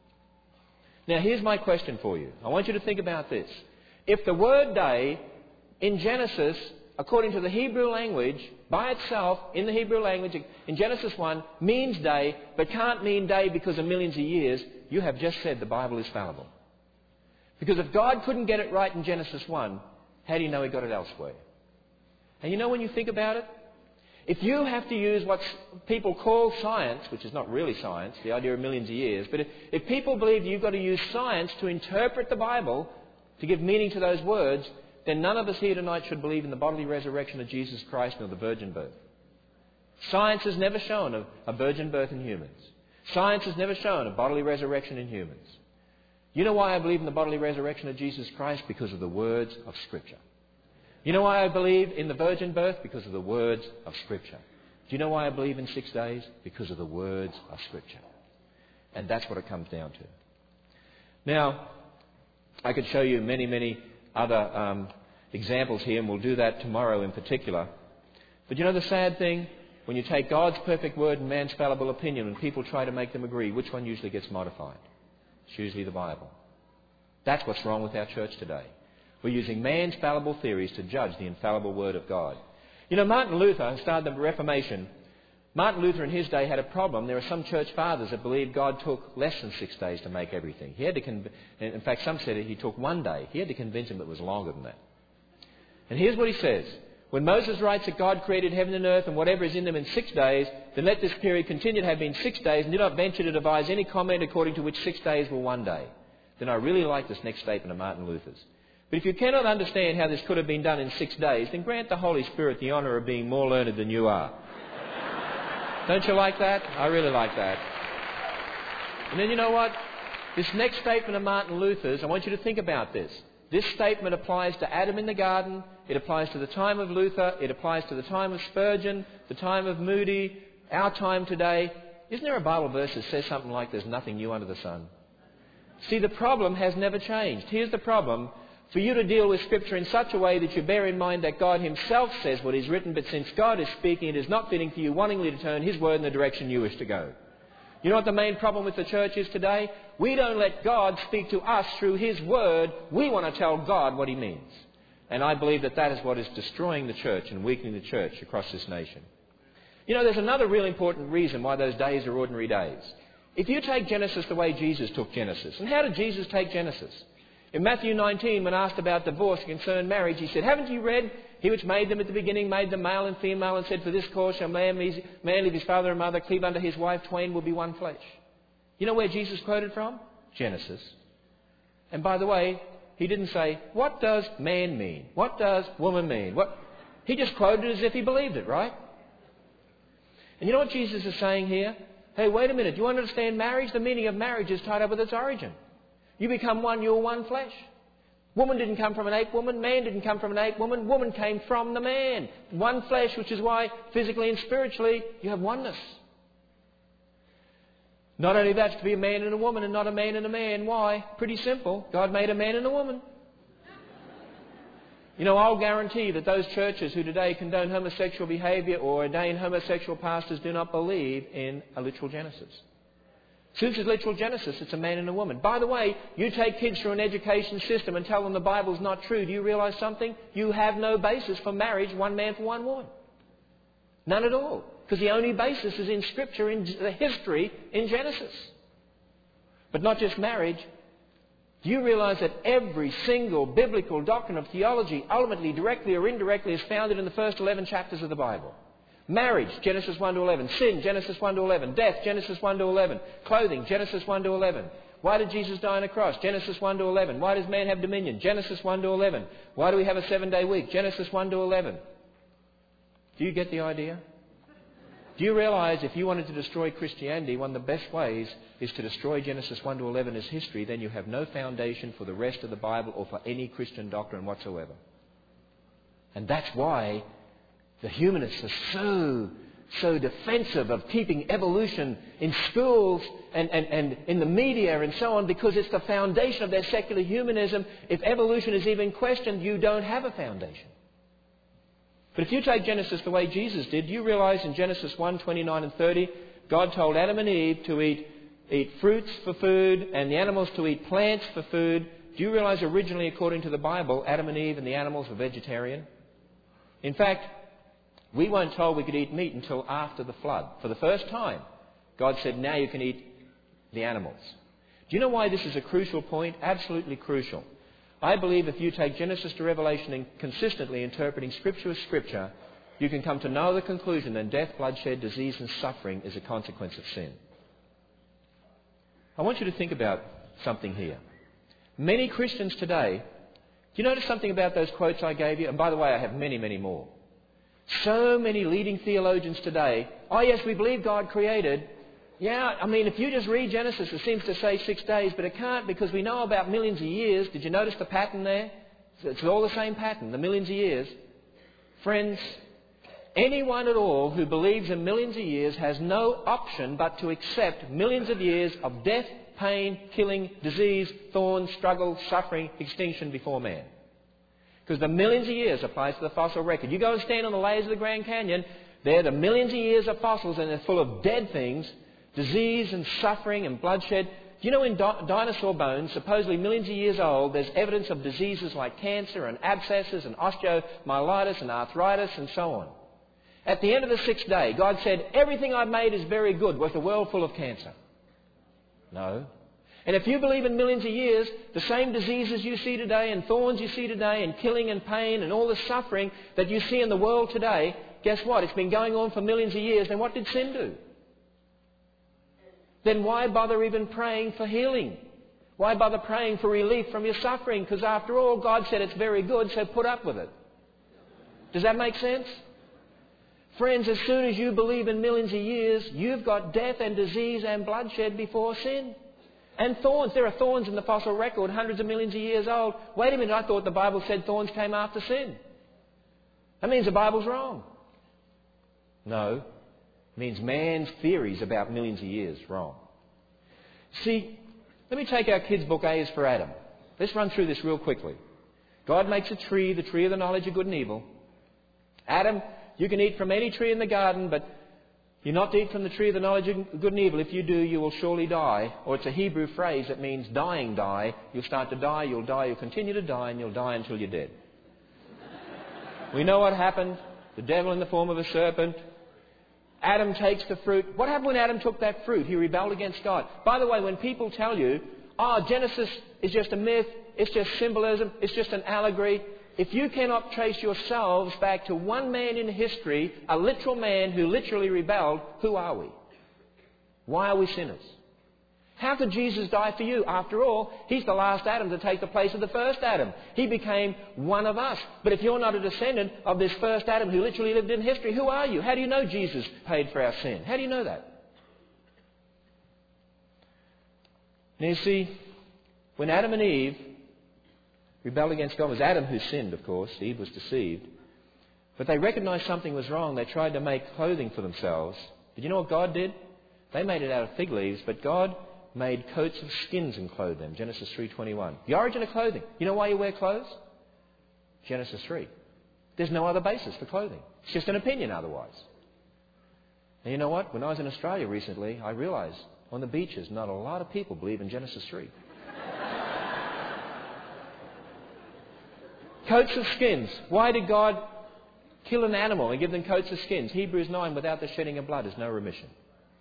Now, here's my question for you. I want you to think about this. If the word day in Genesis, according to the Hebrew language, by itself, in the Hebrew language, in Genesis one, means day, but can't mean day because of millions of years, you have just said the Bible is fallible. Because if God couldn't get it right in Genesis one, how do you know He got it elsewhere? And you know, when you think about it, if you have to use what people call science, which is not really science, the idea of millions of years, but if, if people believe you've got to use science to interpret the Bible, to give meaning to those words, then none of us here tonight should believe in the bodily resurrection of Jesus Christ nor the virgin birth. Science has never shown a, a virgin birth in humans. Science has never shown a bodily resurrection in humans. You know why I believe in the bodily resurrection of Jesus Christ? Because of the words of Scripture. You know why I believe in the virgin birth? Because of the words of Scripture. Do you know why I believe in six days? Because of the words of Scripture. And that's what it comes down to. Now, I could show you many, many other um, examples here, and we'll do that tomorrow in particular. But you know the sad thing? When you take God's perfect word and man's fallible opinion and people try to make them agree, which one usually gets modified? It's usually the Bible. That's what's wrong with our church today. We're using man's fallible theories to judge the infallible Word of God. You know, Martin Luther, who started the Reformation, Martin Luther in his day had a problem. There are some church fathers that believed God took less than six days to make everything. He had to, conv- in fact, some said he took one day. He had to convince them it was longer than that. And here's what he says. When Moses writes that God created heaven and earth and whatever is in them in six days, then let this period continue to have been six days and do not venture to devise any comment according to which six days were one day. Then I really like this next statement of Martin Luther's. But if you cannot understand how this could have been done in six days, then grant the Holy Spirit the honour of being more learned than you are. Don't you like that? I really like that. And then you know what? This next statement of Martin Luther's, I want you to think about this. This statement applies to Adam in the garden. It applies to the time of Luther. It applies to the time of Spurgeon, the time of Moody, our time today. Isn't there a Bible verse that says something like there's nothing new under the sun? See, the problem has never changed. Here's the problem. for you to deal with Scripture in such a way that you bear in mind that God Himself says what is written, but since God is speaking, it is not fitting for you wanningly to turn His word in the direction you wish to go. You know what the main problem with the church is today? We don't let God speak to us through His word. We want to tell God what He means. And I believe that that is what is destroying the church and weakening the church across this nation. You know, there's another really important reason why those days are ordinary days. If you take Genesis the way Jesus took Genesis, and how did Jesus take Genesis? In Matthew nineteen, when asked about divorce concerned marriage, He said, haven't you read, He which made them at the beginning made them male and female, and said, for this cause shall man leave his father and mother, cleave unto his wife, twain will be one flesh. You know where Jesus quoted from? Genesis. And by the way, He didn't say, what does man mean? What does woman mean? What? He just quoted it as if He believed it, right? And you know what Jesus is saying here? Hey, wait a minute. Do you understand marriage? The meaning of marriage is tied up with its origin. You become one, you're one flesh. Woman didn't come from an ape woman. Man didn't come from an ape woman. Woman came from the man. One flesh, which is why physically and spiritually you have oneness. Not only that, it's to be a man and a woman and not a man and a man. Why? Pretty simple. God made a man and a woman. You know, I'll guarantee that those churches who today condone homosexual behaviour or ordain homosexual pastors do not believe in a literal Genesis. Since it's literal Genesis, it's a man and a woman. By the way, you take kids through an education system and tell them the Bible's not true. Do you realise something? You have no basis for marriage, one man for one woman. None at all. Because the only basis is in Scripture, in the history, in Genesis. But not just marriage. Do you realise that every single biblical doctrine of theology, ultimately, directly or indirectly, is founded in the first eleven chapters of the Bible? Marriage, Genesis one to eleven. Sin, Genesis one to eleven. Death, Genesis one to eleven. Clothing, Genesis one to eleven. Why did Jesus die on a cross? Genesis one to eleven. Why does man have dominion? Genesis one to eleven. Why do we have a seven-day week? Genesis one to eleven. Do you get the idea? Do you realise if you wanted to destroy Christianity, one of the best ways is to destroy Genesis one to eleven as history, then you have no foundation for the rest of the Bible or for any Christian doctrine whatsoever. And that's why the humanists are so, so defensive of keeping evolution in schools and, and, and in the media and so on, because it's the foundation of their secular humanism. If evolution is even questioned, you don't have a foundation. But if you take Genesis the way Jesus did, you realise in Genesis one, twenty-nine and thirty, God told Adam and Eve to eat, eat fruits for food and the animals to eat plants for food. Do you realise originally, according to the Bible, Adam and Eve and the animals were vegetarian? In fact, we weren't told we could eat meat until after the flood. For the first time, God said, now you can eat the animals. Do you know why this is a crucial point? Absolutely crucial. I believe if you take Genesis to Revelation and consistently interpreting Scripture as Scripture, you can come to no other conclusion than death, bloodshed, disease and suffering is a consequence of sin. I want you to think about something here. Many Christians today, do you notice something about those quotes I gave you? And by the way, I have many, many more. So many leading theologians today, oh yes, we believe God created. Yeah, I mean, if you just read Genesis, it seems to say six days, but it can't, because we know about millions of years. Did you notice the pattern there? It's all the same pattern, the millions of years. Friends, anyone at all who believes in millions of years has no option but to accept millions of years of death, pain, killing, disease, thorns, struggle, suffering, extinction before man. Because the millions of years applies to the fossil record. You go and stand on the layers of the Grand Canyon, they're the millions of years of fossils, and they're full of dead things, disease and suffering and bloodshed. Do you know in di- dinosaur bones, supposedly millions of years old, there's evidence of diseases like cancer and abscesses and osteomyelitis and arthritis and so on. At the end of the sixth day, God said, everything I've made is very good, with a world full of cancer. No. And if you believe in millions of years, the same diseases you see today and thorns you see today and killing and pain and all the suffering that you see in the world today, guess what? It's been going on for millions of years. Then what did sin do? Then why bother even praying for healing? Why bother praying for relief from your suffering? Because after all, God said it's very good, so put up with it. Does that make sense? Friends, as soon as you believe in millions of years, you've got death and disease and bloodshed before sin. And thorns. There are thorns in the fossil record, hundreds of millions of years old. Wait a minute, I thought the Bible said thorns came after sin. That means the Bible's wrong. No. It means man's theories about millions of years wrong. See, let me take our kids' book A is for Adam. Let's run through this real quickly. God makes a tree, the tree of the knowledge of good and evil. Adam, you can eat from any tree in the garden, but you're not to eat from the tree of the knowledge of good and evil. If you do, you will surely die. Or it's a Hebrew phrase that means dying die. You'll start to die, you'll die, you'll continue to die, and you'll die until you're dead. We know what happened. The devil in the form of a serpent. Adam takes the fruit. What happened when Adam took that fruit? He rebelled against God. By the way, when people tell you, oh, Genesis is just a myth, it's just symbolism, it's just an allegory. If you cannot trace yourselves back to one man in history, a literal man who literally rebelled, who are we? Why are we sinners? How could Jesus die for you? After all, He's the last Adam to take the place of the first Adam. He became one of us. But if you're not a descendant of this first Adam who literally lived in history, who are you? How do you know Jesus paid for our sin? How do you know that? Now you see, when Adam and Eve rebelled against God, it was Adam who sinned, of course. Eve was deceived. But they recognized something was wrong. They tried to make clothing for themselves. Did you know what God did? They made it out of fig leaves, but God made coats of skins and clothed them. Genesis three twenty-one. The origin of clothing. You know why you wear clothes? Genesis three. There's no other basis for clothing. It's just an opinion otherwise. And you know what? When I was in Australia recently, I realized on the beaches not a lot of people believe in Genesis three. Coats of skins. Why did God kill an animal and give them coats of skins? Hebrews nine, without the shedding of blood is no remission.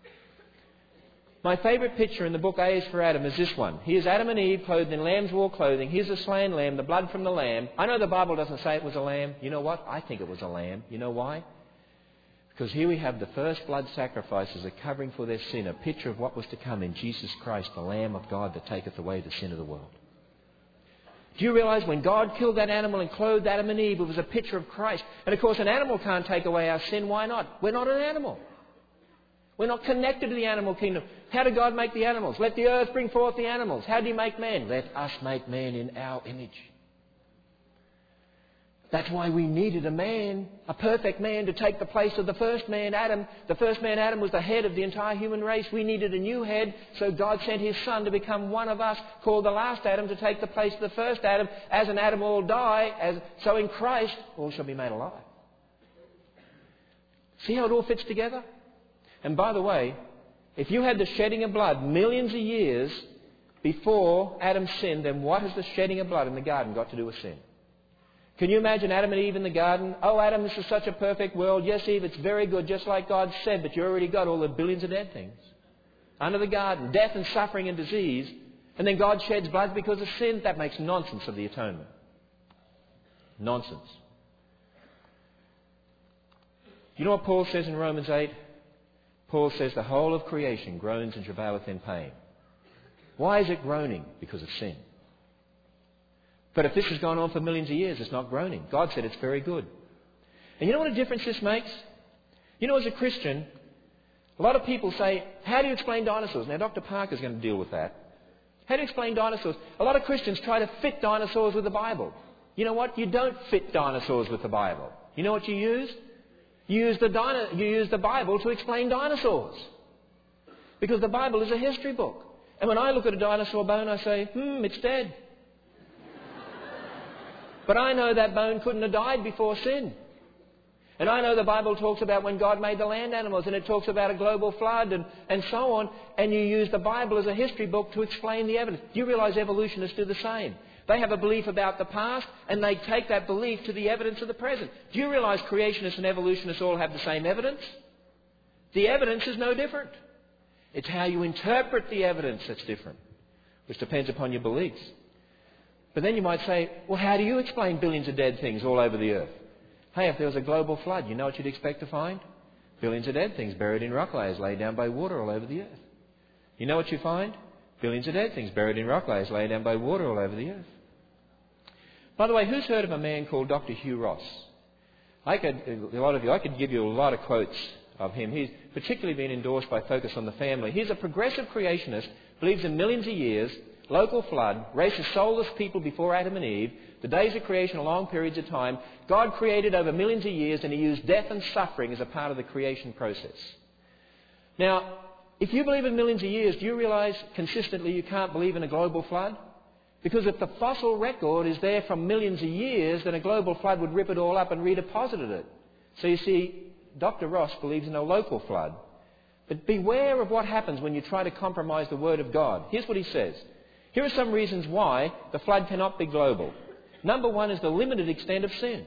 My favourite picture in the book A is for Adam is this one. Here's Adam and Eve clothed in lamb's wool clothing. Here's a slain lamb, the blood from the lamb. I know the Bible doesn't say it was a lamb. You know what? I think it was a lamb. You know why? Because here we have the first blood sacrifice as a covering for their sin, a picture of what was to come in Jesus Christ, the Lamb of God that taketh away the sin of the world. Do you realize when God killed that animal and clothed Adam and Eve, it was a picture of Christ? And of course, an animal can't take away our sin. Why not? We're not an animal. We're not connected to the animal kingdom. How did God make the animals? Let the earth bring forth the animals. How did He make man? Let us make man in our image. That's why we needed a man, a perfect man, to take the place of the first man, Adam. The first man, Adam, was the head of the entire human race. We needed a new head, so God sent His Son to become one of us, called the last Adam, to take the place of the first Adam. As an Adam all die, as, so in Christ all shall be made alive. See how it all fits together? And by the way, if you had the shedding of blood millions of years before Adam sinned, then what has the shedding of blood in the garden got to do with sin? Can you imagine Adam and Eve in the garden? Oh, Adam, this is such a perfect world. Yes, Eve, it's very good, just like God said, but you already got all the billions of dead things under the garden, death and suffering and disease, and then God sheds blood because of sin. That makes nonsense of the atonement. Nonsense. You know what Paul says in Romans eight? Paul says the whole of creation groans and travaileth in pain. Why is it groaning? Because of sin. But if this has gone on for millions of years, it's not groaning. God said it's very good. And you know what a difference this makes? You know, as a Christian, a lot of people say, how do you explain dinosaurs? Now, Doctor Parker's going to deal with that. How do you explain dinosaurs? A lot of Christians try to fit dinosaurs with the Bible. You know what? You don't fit dinosaurs with the Bible. You know what you use? You use the, dino- you use the Bible to explain dinosaurs. Because the Bible is a history book. And when I look at a dinosaur bone, I say, hmm, it's dead. But I know that bone couldn't have died before sin. And I know the Bible talks about when God made the land animals, and it talks about a global flood and, and so on. And you use the Bible as a history book to explain the evidence. Do you realize evolutionists do the same? They have a belief about the past, and they take that belief to the evidence of the present. Do you realize creationists and evolutionists all have the same evidence? The evidence is no different. It's how you interpret the evidence that's different, which depends upon your beliefs. But then you might say, well, how do you explain billions of dead things all over the earth? Hey, if there was a global flood, you know what you'd expect to find? Billions of dead things buried in rock layers laid down by water all over the earth. You know what you find? Billions of dead things buried in rock layers laid down by water all over the earth. By the way, who's heard of a man called Doctor Hugh Ross? I could, a lot of you, I could give you a lot of quotes of him. He's particularly been endorsed by Focus on the Family. He's a progressive creationist, believes in millions of years, local flood, race of soulless people before Adam and Eve, the days of creation are long periods of time. God created over millions of years, and He used death and suffering as a part of the creation process. Now, if you believe in millions of years, do you realize consistently you can't believe in a global flood? Because if the fossil record is there from millions of years, then a global flood would rip it all up and redeposit it. So you see, Doctor Ross believes in a local flood. But beware of what happens when you try to compromise the Word of God. Here's what he says. Here are some reasons why the flood cannot be global. Number one is the limited extent of sin.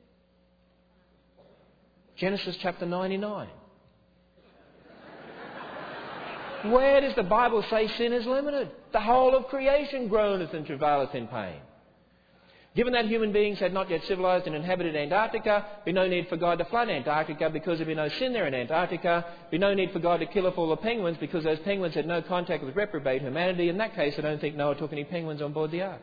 Genesis chapter ninety-nine. Where does the Bible say sin is limited? The whole of creation groaneth and travaileth in pain. Given that human beings had not yet civilized and inhabited Antarctica, be no need for God to flood Antarctica because there'd be no sin there in Antarctica. Be no need for God to kill off all the penguins because those penguins had no contact with reprobate humanity. In that case, I don't think Noah took any penguins on board the ark.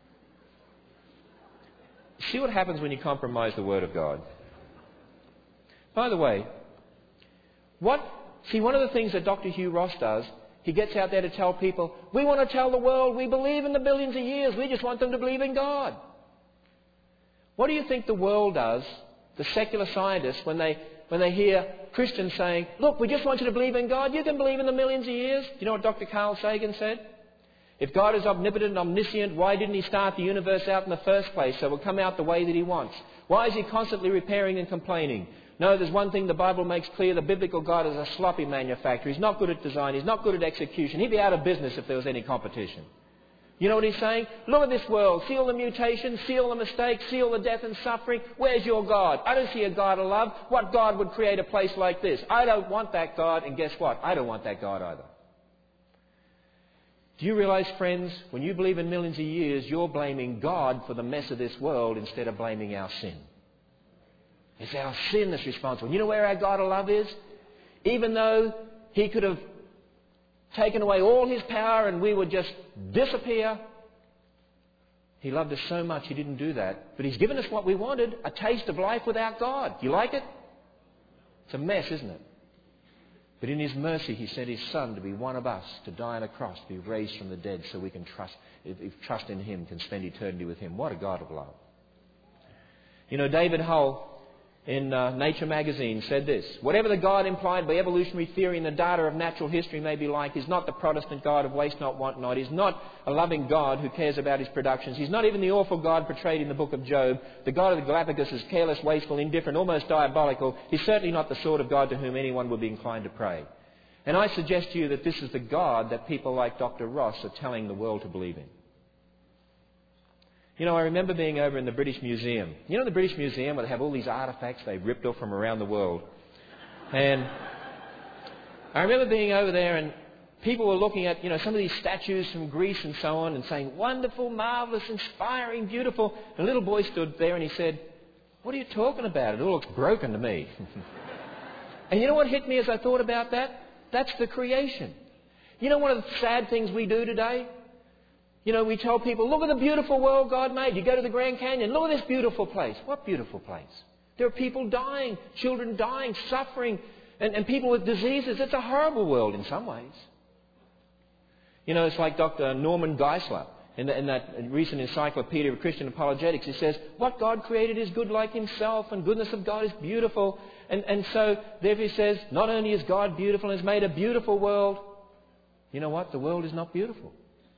See what happens when you compromise the Word of God. By the way, what, see, one of the things that Doctor Hugh Ross does, he gets out there to tell people, we want to tell the world we believe in the billions of years, we just want them to believe in God. What do you think the world does, the secular scientists, when they, when they hear Christians saying, look, we just want you to believe in God, you can believe in the millions of years? Do you know what Doctor Carl Sagan said? If God is omnipotent and omniscient, why didn't he start the universe out in the first place so it will come out the way that he wants? Why is he constantly repairing and complaining? No, there's one thing the Bible makes clear. The biblical God is a sloppy manufacturer. He's not good at design. He's not good at execution. He'd be out of business if there was any competition. You know what he's saying? Look at this world. See all the mutations, see all the mistakes, see all the death and suffering. Where's your God? I don't see a God of love. What God would create a place like this? I don't want that God. And guess what? I don't want that God either. Do you realize, friends, when you believe in millions of years, you're blaming God for the mess of this world instead of blaming our sin. It's our sin that's responsible. You know where our God of love is? Even though he could have taken away all his power and we would just disappear, he loved us so much he didn't do that. But he's given us what we wanted, a taste of life without God. Do you like it? It's a mess, isn't it? But in his mercy, he sent his Son to be one of us, to die on a cross, to be raised from the dead so we can trust, if, if trust in him, can spend eternity with him. What a God of love. You know, David Hull in uh, Nature magazine said this: whatever the God implied by evolutionary theory and the data of natural history may be like, he's not the Protestant God of waste not, want not. He's not a loving God who cares about his productions. He's not even the awful God portrayed in the book of Job. The God of the Galapagos is careless, wasteful, indifferent, almost diabolical. He's certainly not the sort of God to whom anyone would be inclined to pray. And I suggest to you that this is the God that people like Doctor Ross are telling the world to believe in. You know, I remember being over in the British Museum. You know the British Museum where they have all these artefacts they ripped off from around the world? And I remember being over there and people were looking at, you know, some of these statues from Greece and so on and saying, wonderful, marvellous, inspiring, beautiful. And a little boy stood there and he said, what are you talking about? It all looks broken to me. And you know what hit me as I thought about that? That's the creation. You know one of the sad things we do today? You know, we tell people, look at the beautiful world God made. You go to the Grand Canyon, look at this beautiful place. What beautiful place? There are people dying, children dying, suffering, and, and people with diseases. It's a horrible world in some ways. You know, it's like Doctor Norman Geisler in, the, in that recent Encyclopedia of Christian Apologetics. He says, what God created is good like himself, and goodness of God is beautiful. And, and so, therefore he says, not only is God beautiful and has made a beautiful world, you know what? The world is not beautiful.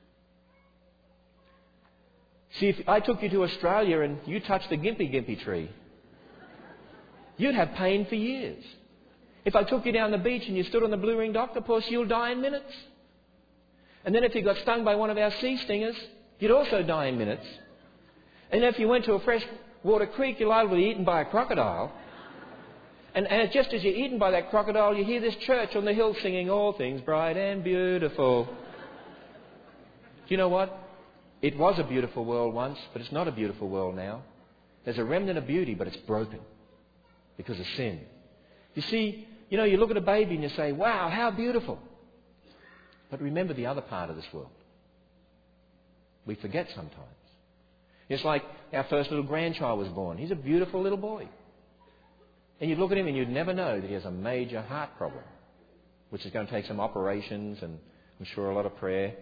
See, if I took you to Australia and you touched the Gympie Gympie tree, you'd have pain for years. If I took you down the beach and you stood on the blue-ringed octopus, you'll die in minutes. And then if you got stung by one of our sea stingers, you'd also die in minutes. And if you went to a freshwater creek, you're liable to be eaten by a crocodile. And, and just as you're eaten by that crocodile, you hear this church on the hill singing, all things bright and beautiful. Do you know what? It was a beautiful world once, but it's not a beautiful world now. There's a remnant of beauty, but it's broken because of sin. You see, you know, you look at a baby and you say, wow, how beautiful. But remember the other part of this world. We forget sometimes. It's like our first little grandchild was born. He's a beautiful little boy. And you'd look at him and you'd never know that he has a major heart problem, which is going to take some operations and I'm sure a lot of prayer.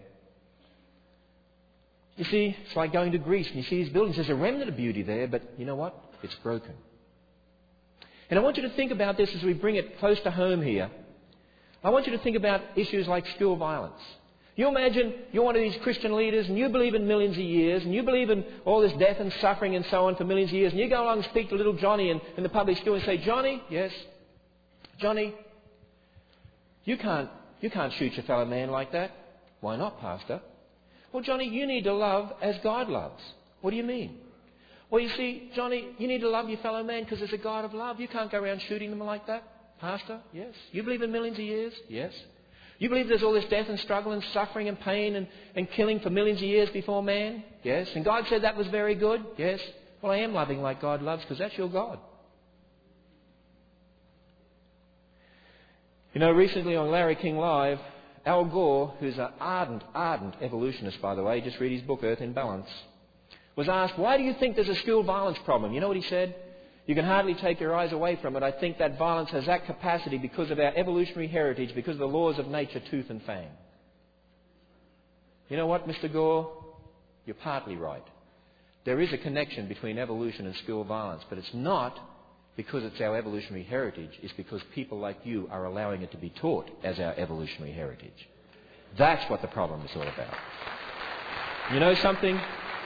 You see, it's like going to Greece and you see these buildings. There's a remnant of beauty there, but you know what? It's broken. And I want you to think about this as we bring it close to home here. I want you to think about issues like school violence. You imagine you're one of these Christian leaders and you believe in millions of years and you believe in all this death and suffering and so on for millions of years, and you go along and speak to little Johnny in, in the public school and say, Johnny, yes, Johnny, you can't, you can't shoot your fellow man like that. Why not, Pastor? Well, Johnny, you need to love as God loves. What do you mean? Well, you see, Johnny, you need to love your fellow man because there's a God of love. You can't go around shooting them like that. Pastor, yes. You believe in millions of years? Yes. You believe there's all this death and struggle and suffering and pain and, and killing for millions of years before man? Yes. And God said that was very good? Yes. Well, I am loving like God loves because that's your God. You know, recently on Larry King Live, Al Gore, who's an ardent, ardent evolutionist, by the way, just read his book, Earth in Balance, was asked, why do you think there's a school violence problem? You know what he said? You can hardly take your eyes away from it. I think that violence has that capacity because of our evolutionary heritage, because of the laws of nature, tooth and fang. You know what, Mister Gore? You're partly right. There is a connection between evolution and school violence, but it's not because it's our evolutionary heritage. It's because people like you are allowing it to be taught as our evolutionary heritage. That's what the problem is all about. You know something?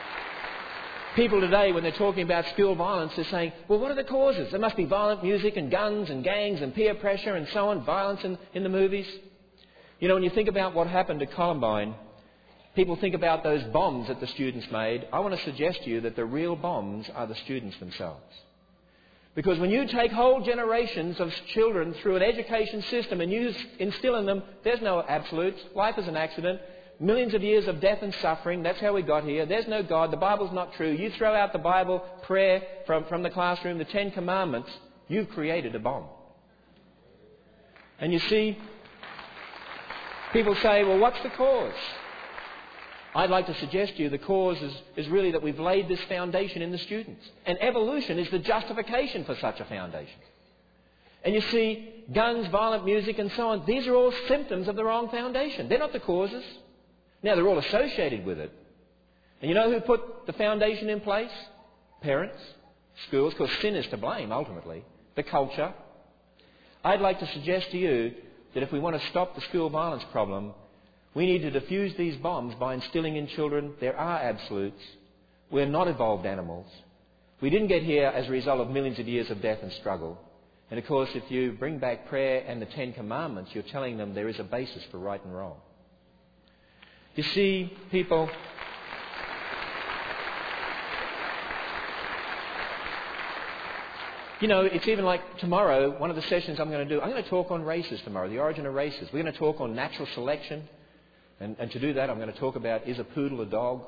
People today, when they're talking about school violence, they're saying, well, what are the causes? There must be violent music and guns and gangs and peer pressure and so on, violence in, in the movies. You know, when you think about what happened to Columbine, people think about those bombs that the students made. I want to suggest to you that the real bombs are the students themselves. Because when you take whole generations of children through an education system and you instill in them, there's no absolutes, life is an accident, millions of years of death and suffering, that's how we got here, there's no God, the Bible's not true, you throw out the Bible, prayer from, from the classroom, the Ten Commandments, you've created a bomb. And you see, people say, well, what's the cause? I'd like to suggest to you the cause is, is really that we've laid this foundation in the students. And evolution is the justification for such a foundation. And you see, guns, violent music and so on, these are all symptoms of the wrong foundation. They're not the causes. Now, they're all associated with it. And you know who put the foundation in place? Parents, schools, because sin is to blame, ultimately. The culture. I'd like to suggest to you that if we want to stop the school violence problem, we need to defuse these bombs by instilling in children there are absolutes. We're not evolved animals. We didn't get here as a result of millions of years of death and struggle. And of course, if you bring back prayer and the Ten Commandments, you're telling them there is a basis for right and wrong. You see, people, you know, it's even like tomorrow, one of the sessions I'm going to do, I'm going to talk on races tomorrow, the origin of races. We're going to talk on natural selection. And, and to do that, I'm going to talk about, is a poodle a dog?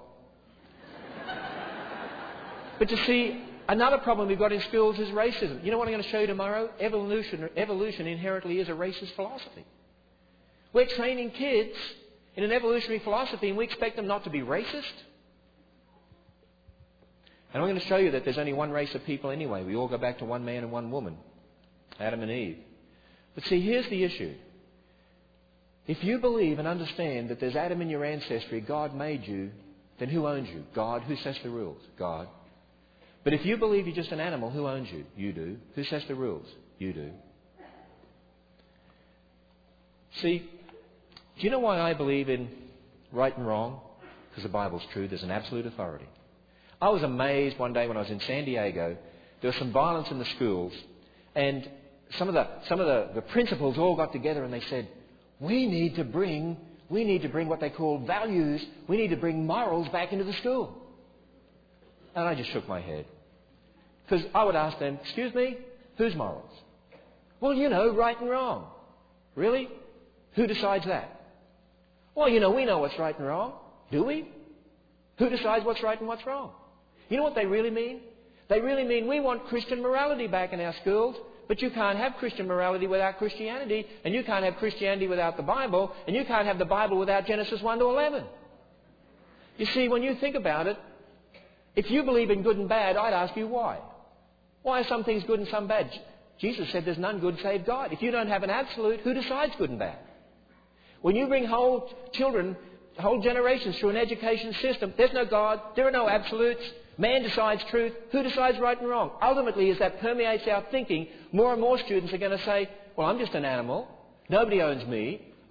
But you see, another problem we've got in schools is racism. You know what I'm going to show you tomorrow? Evolution, evolution inherently is a racist philosophy. We're training kids in an evolutionary philosophy and we expect them not to be racist. And I'm going to show you that there's only one race of people anyway. We all go back to one man and one woman, Adam and Eve. But see, here's the issue. If you believe and understand that there's Adam in your ancestry, God made you, then who owns you? God. Who sets the rules? God. But if you believe you're just an animal, who owns you? You do. Who sets the rules? You do. See, do you know why I believe in right and wrong? Because the Bible's true. There's an absolute authority. I was amazed one day when I was in San Diego. There was some violence in the schools, and some of the some of the, the principals all got together and they said, We need to bring, we need to bring what they call values. We need to bring morals back into the school. And I just shook my head. Because I would ask them, excuse me, whose morals? Well, you know, right and wrong. Really? Who decides that? Well, you know, we know what's right and wrong. Do we? Who decides what's right and what's wrong? You know what they really mean? They really mean we want Christian morality back in our schools. But you can't have Christian morality without Christianity, and you can't have Christianity without the Bible, and you can't have the Bible without Genesis one to eleven. You see, when you think about it, if you believe in good and bad, I'd ask you why. Why are some things good and some bad? Jesus said there's none good save God. If you don't have an absolute, who decides good and bad? When you bring whole children, whole generations through an education system, there's no God, there are no absolutes. Man decides truth. Who decides right and wrong? Ultimately, as that permeates our thinking, more and more students are going to say, well, I'm just an animal. Nobody owns me.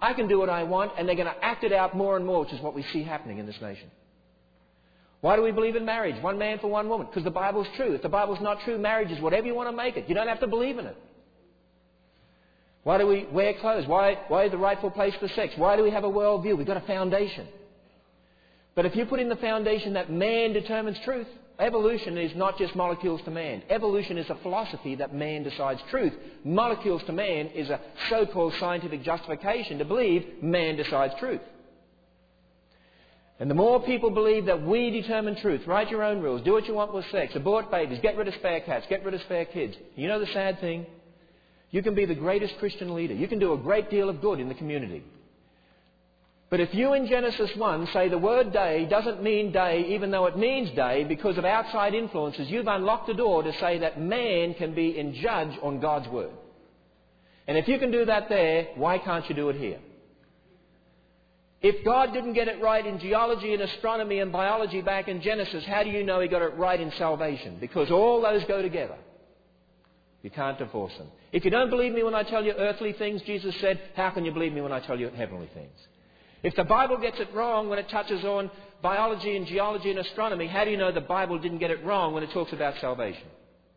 I can do what I want, and they're going to act it out more and more, which is what we see happening in this nation. Why do we believe in marriage? One man for one woman. Because the Bible's true. If the Bible's not true, marriage is whatever you want to make it. You don't have to believe in it. Why do we wear clothes? Why, why is the rightful place for sex? Why do we have a worldview? We've got a foundation. But if you put in the foundation that man determines truth, evolution is not just molecules to man. Evolution is a philosophy that man decides truth. Molecules to man is a so-called scientific justification to believe man decides truth. And the more people believe that we determine truth, write your own rules, do what you want with sex, abort babies, get rid of spare cats, get rid of spare kids. You know the sad thing? You can be the greatest Christian leader. You can do a great deal of good in the community. But if you in Genesis one say the word day doesn't mean day even though it means day because of outside influences, you've unlocked the door to say that man can be in judge on God's word. And if you can do that there, why can't you do it here? If God didn't get it right in geology and astronomy and biology back in Genesis, how do you know He got it right in salvation? Because all those go together. You can't divorce them. If you don't believe me when I tell you earthly things, Jesus said, how can you believe me when I tell you heavenly things? If the Bible gets it wrong when it touches on biology and geology and astronomy, how do you know the Bible didn't get it wrong when it talks about salvation?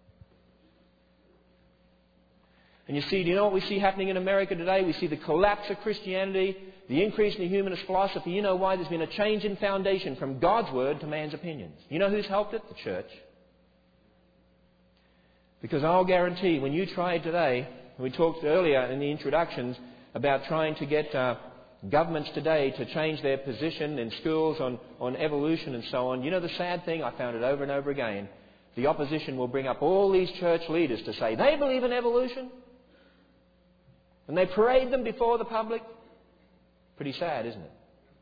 And you see, do you know what we see happening in America today? We see the collapse of Christianity, the increase in the humanist philosophy. You know why? There's been a change in foundation from God's word to man's opinions. You know who's helped it? The church. Because I'll guarantee when you try today, we talked earlier in the introductions about trying to get uh, governments today to change their position in schools on, on evolution and so on. You know the sad thing, I found it over and over again, the opposition will bring up all these church leaders to say they believe in evolution. And they parade them before the public. Pretty sad, isn't it?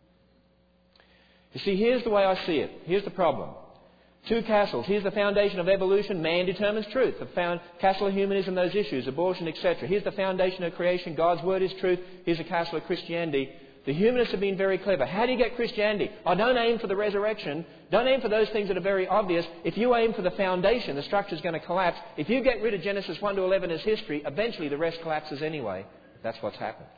You see, here's the way I see it. Here's the problem. Two castles. Here's the foundation of evolution. Man determines truth. The found castle of humanism, those issues, abortion, et cetera. Here's the foundation of creation. God's word is truth. Here's the castle of Christianity. The humanists have been very clever. How do you get Christianity? Oh, don't aim for the resurrection. Don't aim for those things that are very obvious. If you aim for the foundation, the structure's going to collapse. If you get rid of Genesis one to eleven as history, eventually the rest collapses anyway. That's what's happened.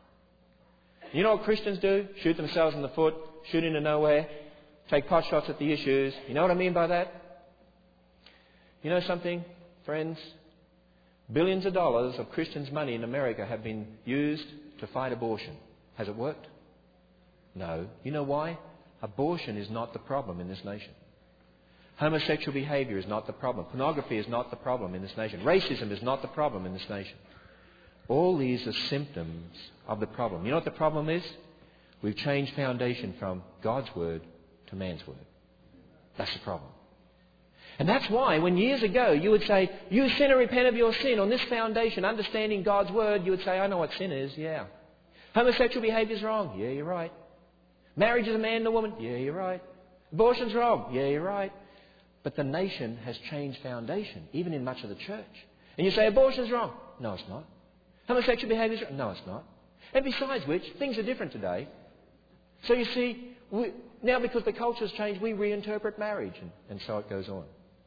You know what Christians do? Shoot themselves in the foot, shoot into nowhere, take pot shots at the issues. You know what I mean by that? You know something, friends? Billions of dollars of Christians' money in America have been used to fight abortion. Has it worked? No. You know why? Abortion is not the problem in this nation. Homosexual behaviour is not the problem. Pornography is not the problem in this nation. Racism is not the problem in this nation. All these are symptoms of the problem. You know what the problem is? We've changed foundation from God's word to man's word. That's the problem. And that's why when years ago you would say, you sinner, repent of your sin on this foundation, understanding God's word, you would say, I know what sin is, yeah. Homosexual behaviour is wrong, yeah, you're right. Marriage is a man and a woman, yeah, you're right. Abortion's wrong, yeah, you're right. But the nation has changed foundation, even in much of the church. And you say, abortion's wrong. No, it's not. Homosexual behaviour is wrong. No, it's not. And besides which, things are different today. So you see, we, now because the culture's changed, we reinterpret marriage, and, and so it goes on.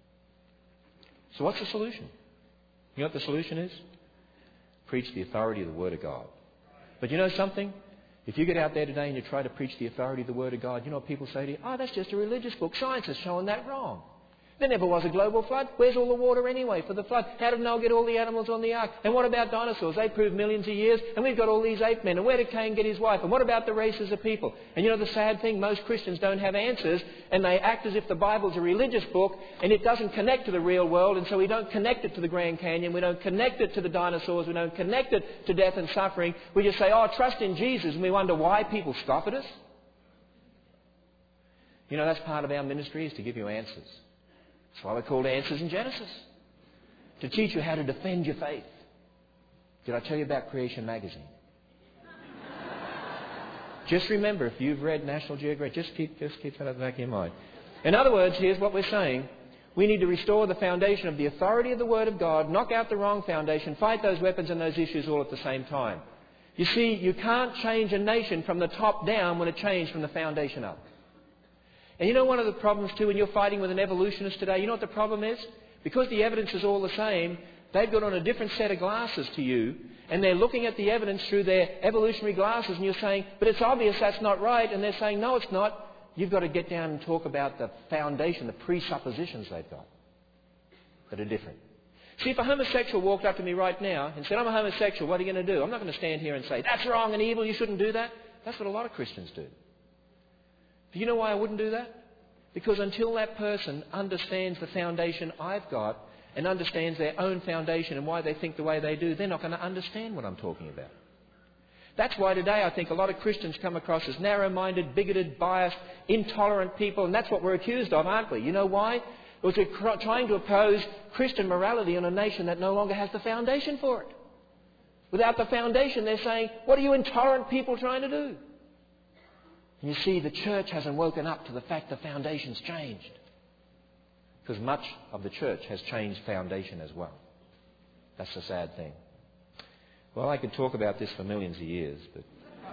So what's the solution? You know what the solution is? Preach the authority of the Word of God. But you know something? If you get out there today and you try to preach the authority of the Word of God, you know what people say to you? Oh, that's just a religious book. Science has shown that wrong. There never was a global flood. Where's all the water anyway for the flood? How did Noah get all the animals on the ark? And what about dinosaurs? They proved millions of years. And we've got all these ape men. And where did Cain get his wife? And what about the races of people? And you know the sad thing? Most Christians don't have answers. And they act as if the Bible's a religious book. And it doesn't connect to the real world. And so we don't connect it to the Grand Canyon. We don't connect it to the dinosaurs. We don't connect it to death and suffering. We just say, oh, trust in Jesus. And we wonder why people scoff at us. You know, that's part of our ministry, is to give you answers. That's why we're called Answers in Genesis. To teach you how to defend your faith. Did I tell you about Creation Magazine? Just remember, if you've read National Geographic, just keep, just keep that at the back of your mind. In other words, here's what we're saying. We need to restore the foundation of the authority of the Word of God, knock out the wrong foundation, fight those weapons and those issues all at the same time. You see, you can't change a nation from the top down when it changed from the foundation up. And you know one of the problems too when you're fighting with an evolutionist today, you know what the problem is? Because the evidence is all the same, they've got on a different set of glasses to you, and they're looking at the evidence through their evolutionary glasses, and you're saying, but it's obvious that's not right, and they're saying, no, it's not. You've got to get down and talk about the foundation, the presuppositions they've got that are different. See, if a homosexual walked up to me right now and said, I'm a homosexual, what are you going to do? I'm not going to stand here and say, that's wrong and evil, you shouldn't do that. That's what a lot of Christians do. Do you know why I wouldn't do that? Because until that person understands the foundation I've got and understands their own foundation and why they think the way they do, they're not going to understand what I'm talking about. That's why today I think a lot of Christians come across as narrow-minded, bigoted, biased, intolerant people, and that's what we're accused of, aren't we? You know why? Because we're trying to oppose Christian morality in a nation that no longer has the foundation for it. Without the foundation, they're saying, what are you intolerant people trying to do? And you see, the church hasn't woken up to the fact the foundation's changed. Because much of the church has changed foundation as well. That's the sad thing. Well, I could talk about this for millions of years, but...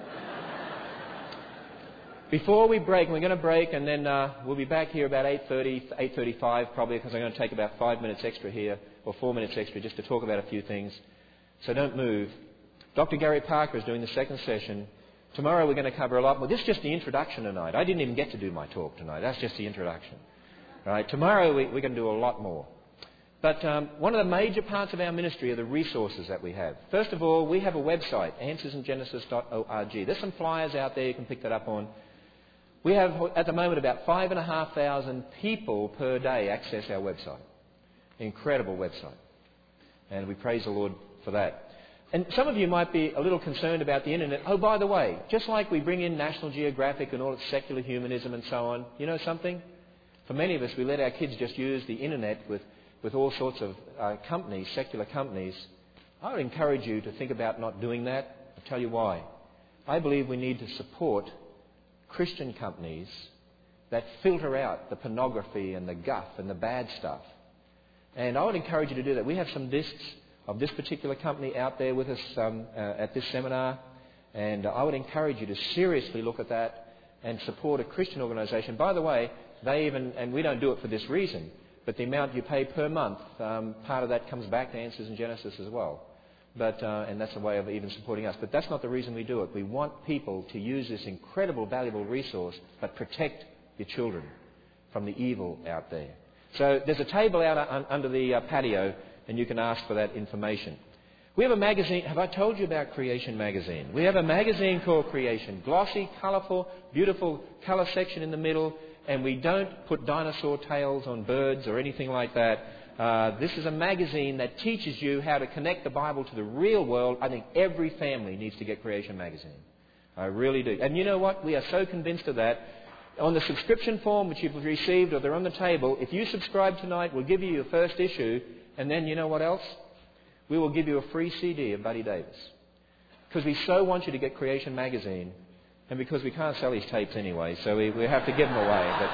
Before we break, we're going to break, and then uh, we'll be back here about eight thirty, eight thirty-five probably, because I'm going to take about five minutes extra here, or four minutes extra, just to talk about a few things. So don't move. Doctor Gary Parker is doing the second session. Tomorrow we're going to cover a lot more. This is just the introduction tonight. I didn't even get to do my talk tonight. That's just the introduction. All right, tomorrow we, we're going to do a lot more. But um, one of the major parts of our ministry are the resources that we have. First of all, we have a website, answers in genesis dot org. There's some flyers out there you can pick that up on. We have, at the moment, about five and a half thousand people per day access our website. Incredible website. And we praise the Lord for that. And some of you might be a little concerned about the internet. Oh, by the way, just like we bring in National Geographic and all its secular humanism and so on, you know something? For many of us, we let our kids just use the internet with, with all sorts of uh, companies, secular companies. I would encourage you to think about not doing that. I'll tell you why. I believe we need to support Christian companies that filter out the pornography and the guff and the bad stuff. And I would encourage you to do that. We have some discs of this particular company out there with us um, uh, at this seminar, and uh, I would encourage you to seriously look at that and support a Christian organisation. By the way, they even, and we don't do it for this reason, but the amount you pay per month, um, part of that comes back to Answers in Genesis as well. But, uh, and that's a way of even supporting us. But that's not the reason we do it. We want people to use this incredible, valuable resource, but protect your children from the evil out there. So there's a table out un- under the uh, patio, and you can ask for that information. We have a magazine. Have I told you about Creation Magazine? We have a magazine called Creation. Glossy, colourful, beautiful colour section in the middle, and we don't put dinosaur tails on birds or anything like that. Uh, this is a magazine that teaches you how to connect the Bible to the real world. I think every family needs to get Creation Magazine. I really do. And you know what? We are so convinced of that. On the subscription form which you've received, or they're on the table, if you subscribe tonight, we'll give you your first issue, and then you know what else? We will give you a free C D of Buddy Davis. Because we so want you to get Creation Magazine, and because we can't sell his tapes anyway, so we, we have to give them away. But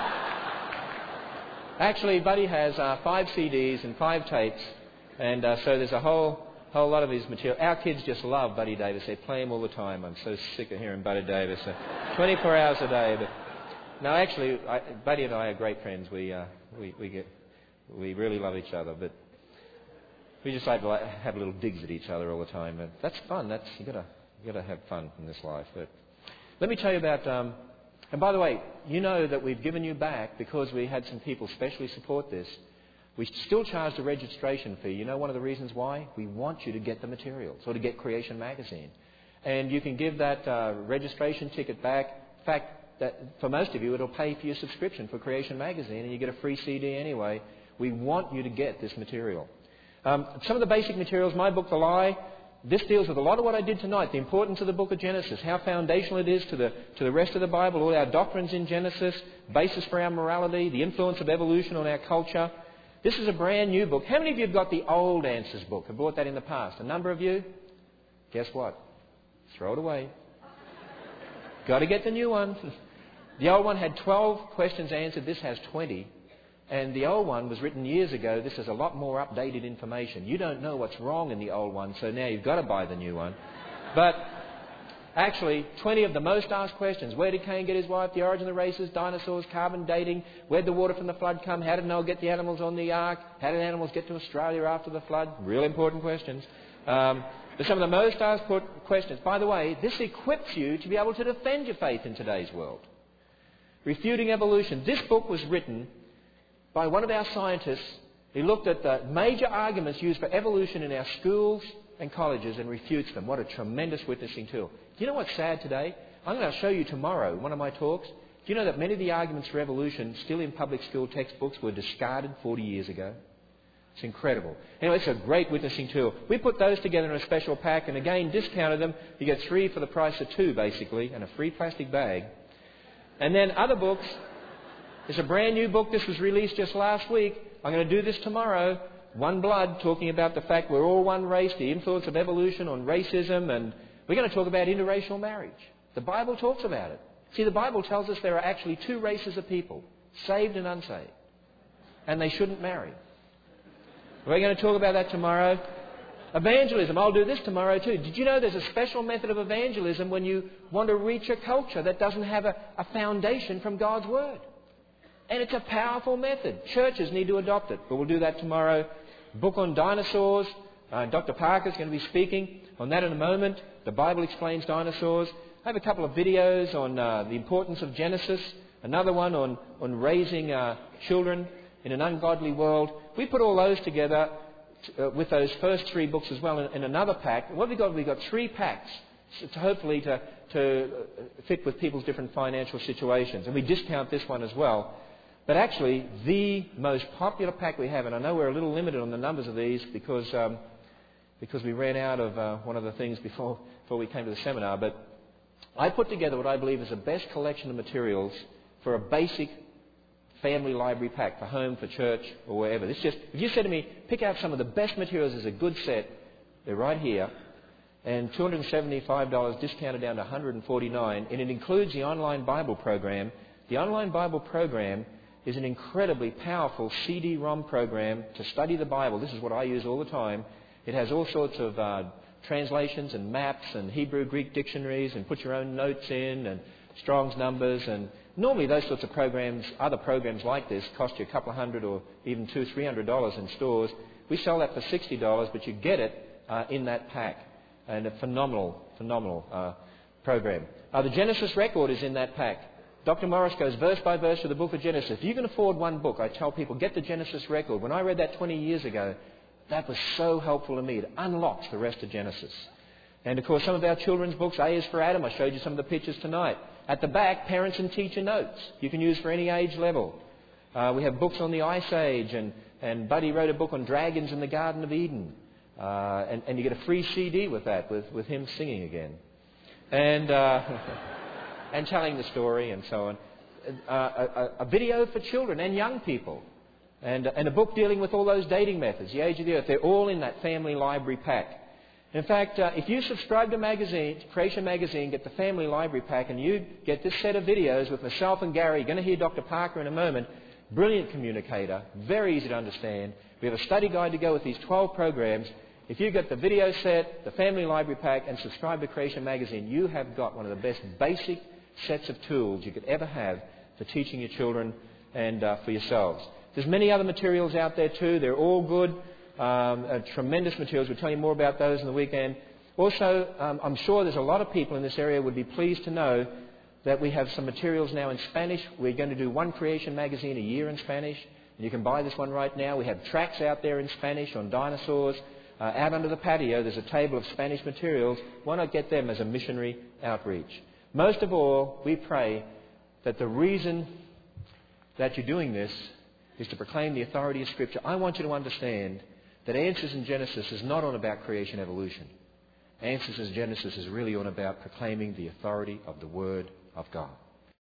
actually, Buddy has uh, five C Ds and five tapes, and uh, so there's a whole whole lot of his material. Our kids just love Buddy Davis. They play him all the time. I'm so sick of hearing Buddy Davis. Uh, twenty-four hours a day. But no, actually, I, Buddy and I are great friends. We, uh, we we get we really love each other, but we just like to like, have little digs at each other all the time. But that's fun. That's you gotta you gotta have fun in this life. But let me tell you about. Um, and by the way, you know that we've given you back because we had some people specially support this. We still charge the registration fee. You know one of the reasons why? We want you to get the materials or to get Creation Magazine. And you can give that uh, registration ticket back. In fact, that for most of you, it'll pay for your subscription for Creation Magazine, and you get a free C D anyway. We want you to get this material. Um, some of the basic materials, my book, The Lie, this deals with a lot of what I did tonight. The importance of the book of Genesis, how foundational it is to the to the rest of the Bible, all our doctrines in Genesis, basis for our morality, the influence of evolution on our culture. This is a brand new book. How many of you have got the old Answers book? Have bought that in the past? A number of you? Guess what? Throw it away. Got to get the new one. The old one had twelve questions answered. This has twenty. And the old one was written years ago. This is a lot more updated information. You don't know what's wrong in the old one, so now you've got to buy the new one. But actually, twenty of the most asked questions. Where did Cain get his wife? The origin of the races, dinosaurs, carbon dating. Where did the water from the flood come? How did Noah get the animals on the ark? How did animals get to Australia after the flood? Real important questions. Um, They're some of the most asked questions. By the way, this equips you to be able to defend your faith in today's world. Refuting Evolution. This book was written by one of our scientists. He looked at the major arguments used for evolution in our schools and colleges and refutes them. What a tremendous witnessing tool. Do you know what's sad today? I'm going to show you tomorrow in one of my talks. Do you know that many of the arguments for evolution still in public school textbooks were discarded forty years ago? It's incredible. Anyway, it's a great witnessing tool. We put those together in a special pack and again discounted them. You get three for the price of two, basically, and a free plastic bag. And then other books. There's a brand new book. This was released just last week. I'm going to do this tomorrow. One Blood, talking about the fact we're all one race, the influence of evolution on racism, and we're going to talk about interracial marriage. The Bible talks about it. See, the Bible tells us there are actually two races of people, saved and unsaved, and they shouldn't marry. We're going to talk about that tomorrow. Evangelism, I'll do this tomorrow too. Did you know there's a special method of evangelism when you want to reach a culture that doesn't have a, a foundation from God's Word? And it's a powerful method. Churches need to adopt it, but we'll do that tomorrow. Book on dinosaurs. Uh, Doctor Parker's going to be speaking on that in a moment. The Bible explains dinosaurs. I have a couple of videos on uh, the importance of Genesis. Another one on, on raising uh, children in an ungodly world. We put all those together t- uh, with those first three books as well in, in another pack. What have we got? We've got three packs, so to hopefully to, to fit with people's different financial situations. And we discount this one as well. But actually, the most popular pack we have, and I know we're a little limited on the numbers of these because um, because we ran out of uh, one of the things before, before we came to the seminar, but I put together what I believe is the best collection of materials for a basic family library pack for home, for church, or wherever. This just, if you said to me, pick out some of the best materials as a good set, they're right here, and two hundred seventy-five dollars discounted down to one hundred forty-nine dollars, and it includes the online Bible program. The online Bible program is an incredibly powerful C D ROM program to study the Bible. This is what I use all the time. It has all sorts of uh, translations and maps and Hebrew, Greek dictionaries, and put your own notes in and Strong's numbers. And normally those sorts of programs, other programs like this, cost you a couple of hundred or even two, three hundred dollars in stores. We sell that for sixty dollars, but you get it uh, in that pack. And a phenomenal, phenomenal uh, program. Uh, the Genesis record is in that pack. Doctor Morris goes verse by verse through the book of Genesis. If you can afford one book, I tell people, get the Genesis record. When I read that twenty years ago, that was so helpful to me. It unlocks the rest of Genesis. And of course, some of our children's books, A is for Adam. I showed you some of the pictures tonight. At the back, parents and teacher notes. You can use for any age level. Uh, we have books on the Ice Age, and, and Buddy wrote a book on dragons in the Garden of Eden. Uh, and, and you get a free C D with that, with, with him singing again. And... Uh, and telling the story and so on. Uh, a, a video for children and young people. And, and a book dealing with all those dating methods, The Age of the Earth. They're all in that family library pack. In fact, uh, if you subscribe to magazine, to Creation Magazine, get the family library pack, and you get this set of videos with myself and Gary. You're going to hear Doctor Parker in a moment. Brilliant communicator, very easy to understand. We have a study guide to go with these twelve programs. If you get the video set, the family library pack, and subscribe to Creation Magazine, you have got one of the best basic sets of tools you could ever have for teaching your children and uh, for yourselves. There's many other materials out there too. They're all good, um, uh, tremendous materials. We'll tell you more about those in the weekend. Also, um, I'm sure there's a lot of people in this area would be pleased to know that we have some materials now in Spanish. We're going to do one Creation Magazine a year in Spanish. And you can buy this one right now. We have tracts out there in Spanish on dinosaurs. Uh, out under the patio, there's a table of Spanish materials. Why not get them as a missionary outreach? Most of all, we pray that the reason that you're doing this is to proclaim the authority of Scripture. I want you to understand that Answers in Genesis is not on about creation evolution. Answers in Genesis is really on about proclaiming the authority of the Word of God.